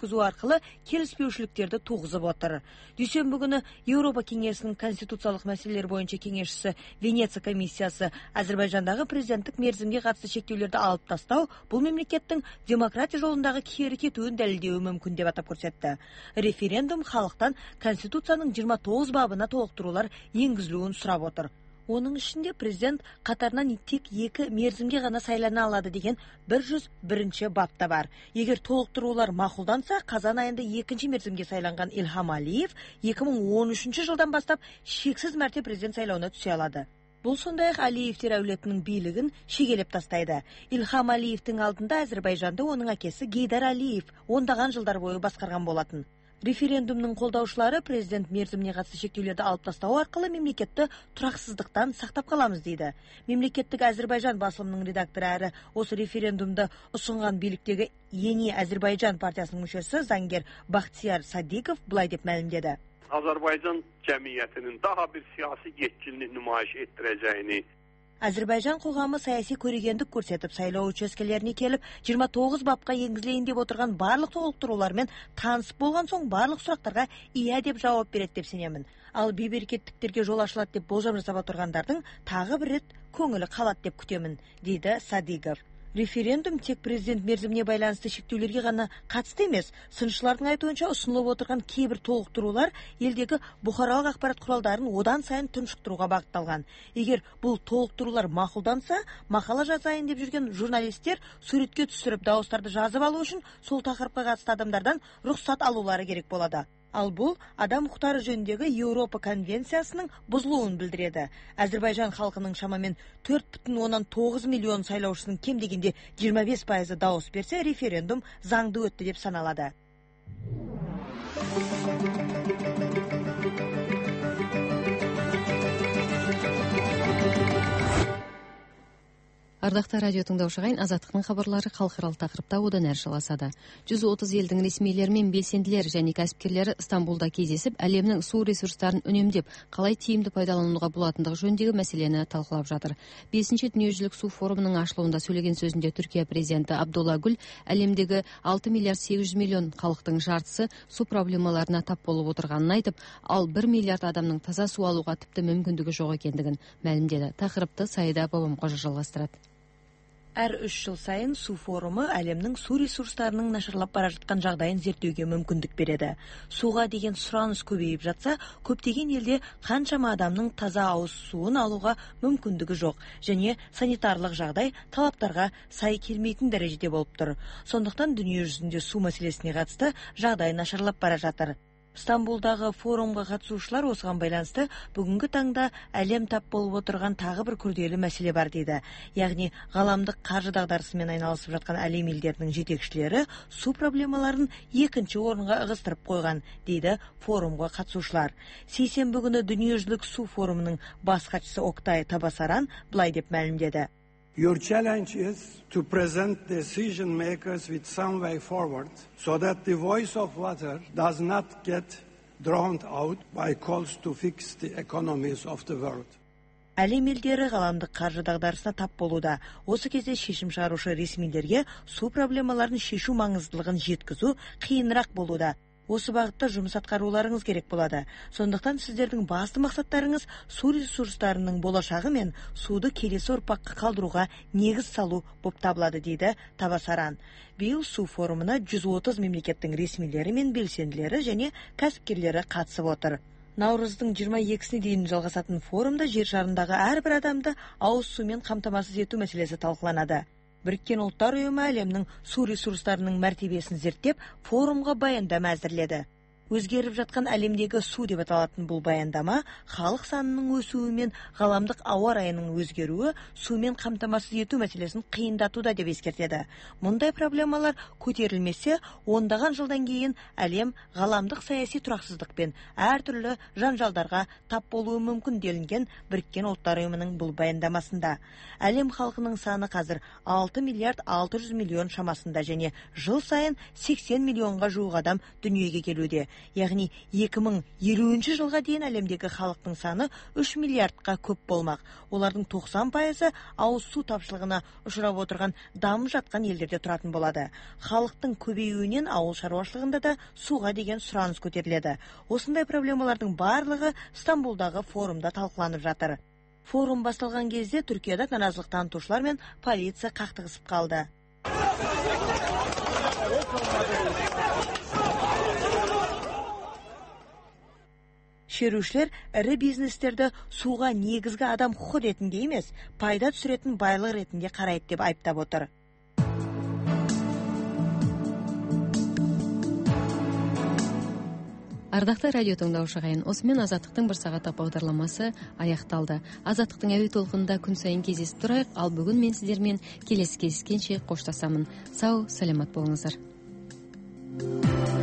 өткізу арқылы келіспеушіліктерді туғызып отыр. Дүйсенбі күні Еуропа кеңесінің конституциялық мәселелер бойынша кеңесшісі Венеция комиссиясы Әзербайжандағы президенттік мерзімге қатысты шектеулерді алып тастау бұл мемлекеттің демократия жолындағы кері кетуін дәлелдеуі мүмкін деп атап көрсетті. Референдум халықтан конституцияның 29 бабына толықтырулар енгізілуін сұрап отыр. Оның ішінде президент қатарынан тек 2 мерзімге ғана сайлана алады деген 101-ші бапта бар. Егер толықтырулар мақұлданса, қазан айында 2-ші мерзімге сайланған Ильхам Алиев 2013 жылдан бастап шексіз мәрте президент сайлауына түсе алады. Бұл сондай-ақ Алиевтер әулетінің билігін шегелеп тастайды. Ильхам Алиевтің алдында Әзербайжанды оның әкесі Гейдар Алиев ондаған жылдар бойы басқарған болатын. Референдумның қолдаушылары президент мерзіміне қатысты шектеулерді алып тастау арқылы мемлекетті тұрақсыздықтан сақтап қаламыз дейді. Мемлекеттік Әзербайжан басылымының редакторы әрі осы референдумды ұсынған биліктегі Ени Әзербайжан партиясының мүшесі заңгер Бахтияр Садиков былай деп мәлімдеді. Azərbaycan cəmiyyətinin daha bir siyasi yetkinlik nümayiş etdirəcəyini Әзербайжан қоғамы саяси көрегендік көрсетіп, сайлау учаскелеріне келіп, 29 бапқа енгізілейін деп отырған барлық толықтырулармен танысып болған соң барлық сұрақтарға иә деп жауап береді деп сенемін. Ал бейберекеттіктерге жол ашылады деп болжам жасап отырғандардың тағы бір рет көңілі қалады деп күтемін, дейді Садиков. Референдум тек президент мерзіміне байланысты шектеулерге ғана қатысты емес. Сыншылардың айтуынша ұсынылып отырған кейбір толықтырулар елдегі бұқаралық ақпарат құралдарын одан сайын тұншықтыруға бағытталған. Егер бұл толықтырулар мақұлданса, мақала жазайын деп жүрген журналистер суретке түсіріп дауыстарды жазып алу үшін сол тақырыпқа қатысты адамдардан рұқсат алулары керек болады. Ал бұл адам құқықтары жөніндегі Еуропа конвенциясының бұзылуын білдіреді. Әзербайжан халқының шамамен 4,9 миллион сайлаушысының кем дегенде 25% дауыс берсе, референдум заңды өтті деп саналады. Ардақты радио тыңдаушы ағайын, Азаттықтың хабарлары халықаралық тақырыпта одан әрі жалғасады. 130 елдің ресмилері мен белсенділері және кәсіпкерлері Стамбулда кездесіп, әлемнің су ресурстарын үнемдеп, қалай тиімді пайдалануға болатындығы жөніндегі мәселені талқылап жатыр. 5-ші дүниежүзілік су форумының ашылуында сөйлеген сөзінде Түркия президенті Абдулла Гүл әлемдегі 6 миллиард 800 миллион халықтың жартысы су проблемаларына тап болып отырғанын айтып, ал 1 миллиард адамның таза су алуға тіпті мүмкіндігі жоқ екендігін мәлімдеді. Тақырыпты Саида Бабамқожа жалғастырады. Әр 3 жыл сайын су форумы әлемнің су ресурстарының нашарлап бара жатқан жағдайын зерттеуге мүмкіндік береді. Суға деген сұраныс көбейіп жатса, көптеген елде қаншама адамның таза ауыз суын алуға мүмкіндігі жоқ және санитарлық жағдай талаптарға сай келмейтін дәрежеде болып тұр. Сондықтан дүние жүзінде су мәселесіне қатысты жағдай нашарлап бара жатыр. Стамбулдағы форумға қатысушылар осыған байланысты бүгінгі таңда әлем тап болып отырған тағы бір күрделі мәселе бар дейді. Яғни ғаламдық қаржы дағдарысымен айналысып жатқан әлем елдерінің жетекшілері су проблемаларын екінші орынға ығыстырып қойған, дейді форумға қатысушылар. Сейсенбі күні дүниежүзілік су форумының бас хатшысы Октай Табасаран былай деп мәлімдеді. Your challenge is to present decision makers with some way forward so that the voice of water does not get drowned out by calls to fix the economies of the world. Әлем елдері ғаламдық қаржы дағдарысына тап болуда. Осы кезде шешім шығарушы ресмилерге су проблемаларын шешу маңыздылығын жеткізу қиынырақ болуда. Осы бағытта жұмыс атқаруларыңыз керек болады. Сондықтан сіздердің басты мақсаттарыңыз су ресурстарының болашағы мен суды келесі ұрпаққа қалдыруға негіз салу болып табылады, дейді Табасаран. Биыл су форумына 130 мемлекеттің ресмилері мен белсенділері және кәсіпкерлері қатысып отыр. Наурыздың 22-сіне дейін жалғасатын форумда жер шарындағы әрбір адамды ауыз сумен қамтамасыз ету мәселесі талқыланады. Біріккен ұлттар ұйымы әлемнің су ресурстарының мәртебесін зерттеп, форумға баяндама әзірледі. Өзгеріп жатқан әлемдегі су деп аталатын бұл баяндама халық санының өсуі мен ғаламдық ауа райының өзгеруі сумен қамтамасыз ету мәселесін қиындатуда деп ескертеді. Мұндай проблемалар көтерілмесе, ондаған жылдан кейін әлем ғаламдық саяси тұрақсыздықпен әртүрлі жанжалдарға тап болуы мүмкін делінген Біріккен ұлттар ұйымының бұл баяндамасында. Әлем халқының саны қазір 6 миллиард 600 миллион шамасында және жыл сайын 80 миллионға жуық адам дүниеге келуде. яғни 2050 жылға дейін әлемдегі халықтың саны 3 миллиардқа көп болмақ. Олардың 90% ауыз су тапшылығына ұшырап отырған дамып жатқан елдерде тұратын болады. Халықтың көбеюінен ауыл шаруашылығында да суға деген сұраныс көтеріледі. Осындай проблемалардың барлығы Стамбулдағы форумда талқыланып жатыр. Форум басталған кезде Түркияда наразылық танытушылар мен полиция қақтығысып қалды. Шерушілер ірі бизнестерді суға негізгі адам құқы ретінде емес, пайда түсіретін байлық ретінде қарайды деп айыптап отыр. Ардақты радио тыңдаушы ағайын, осымен Азаттықтың бір сағат бағдарламасы аяқталды. Азаттықтың әуе толқынында күн сайын кездесіп тұрайық, ал бүгін мен сіздермен келесі кездескенше қоштасамын. Сау, саламат болыңыздар.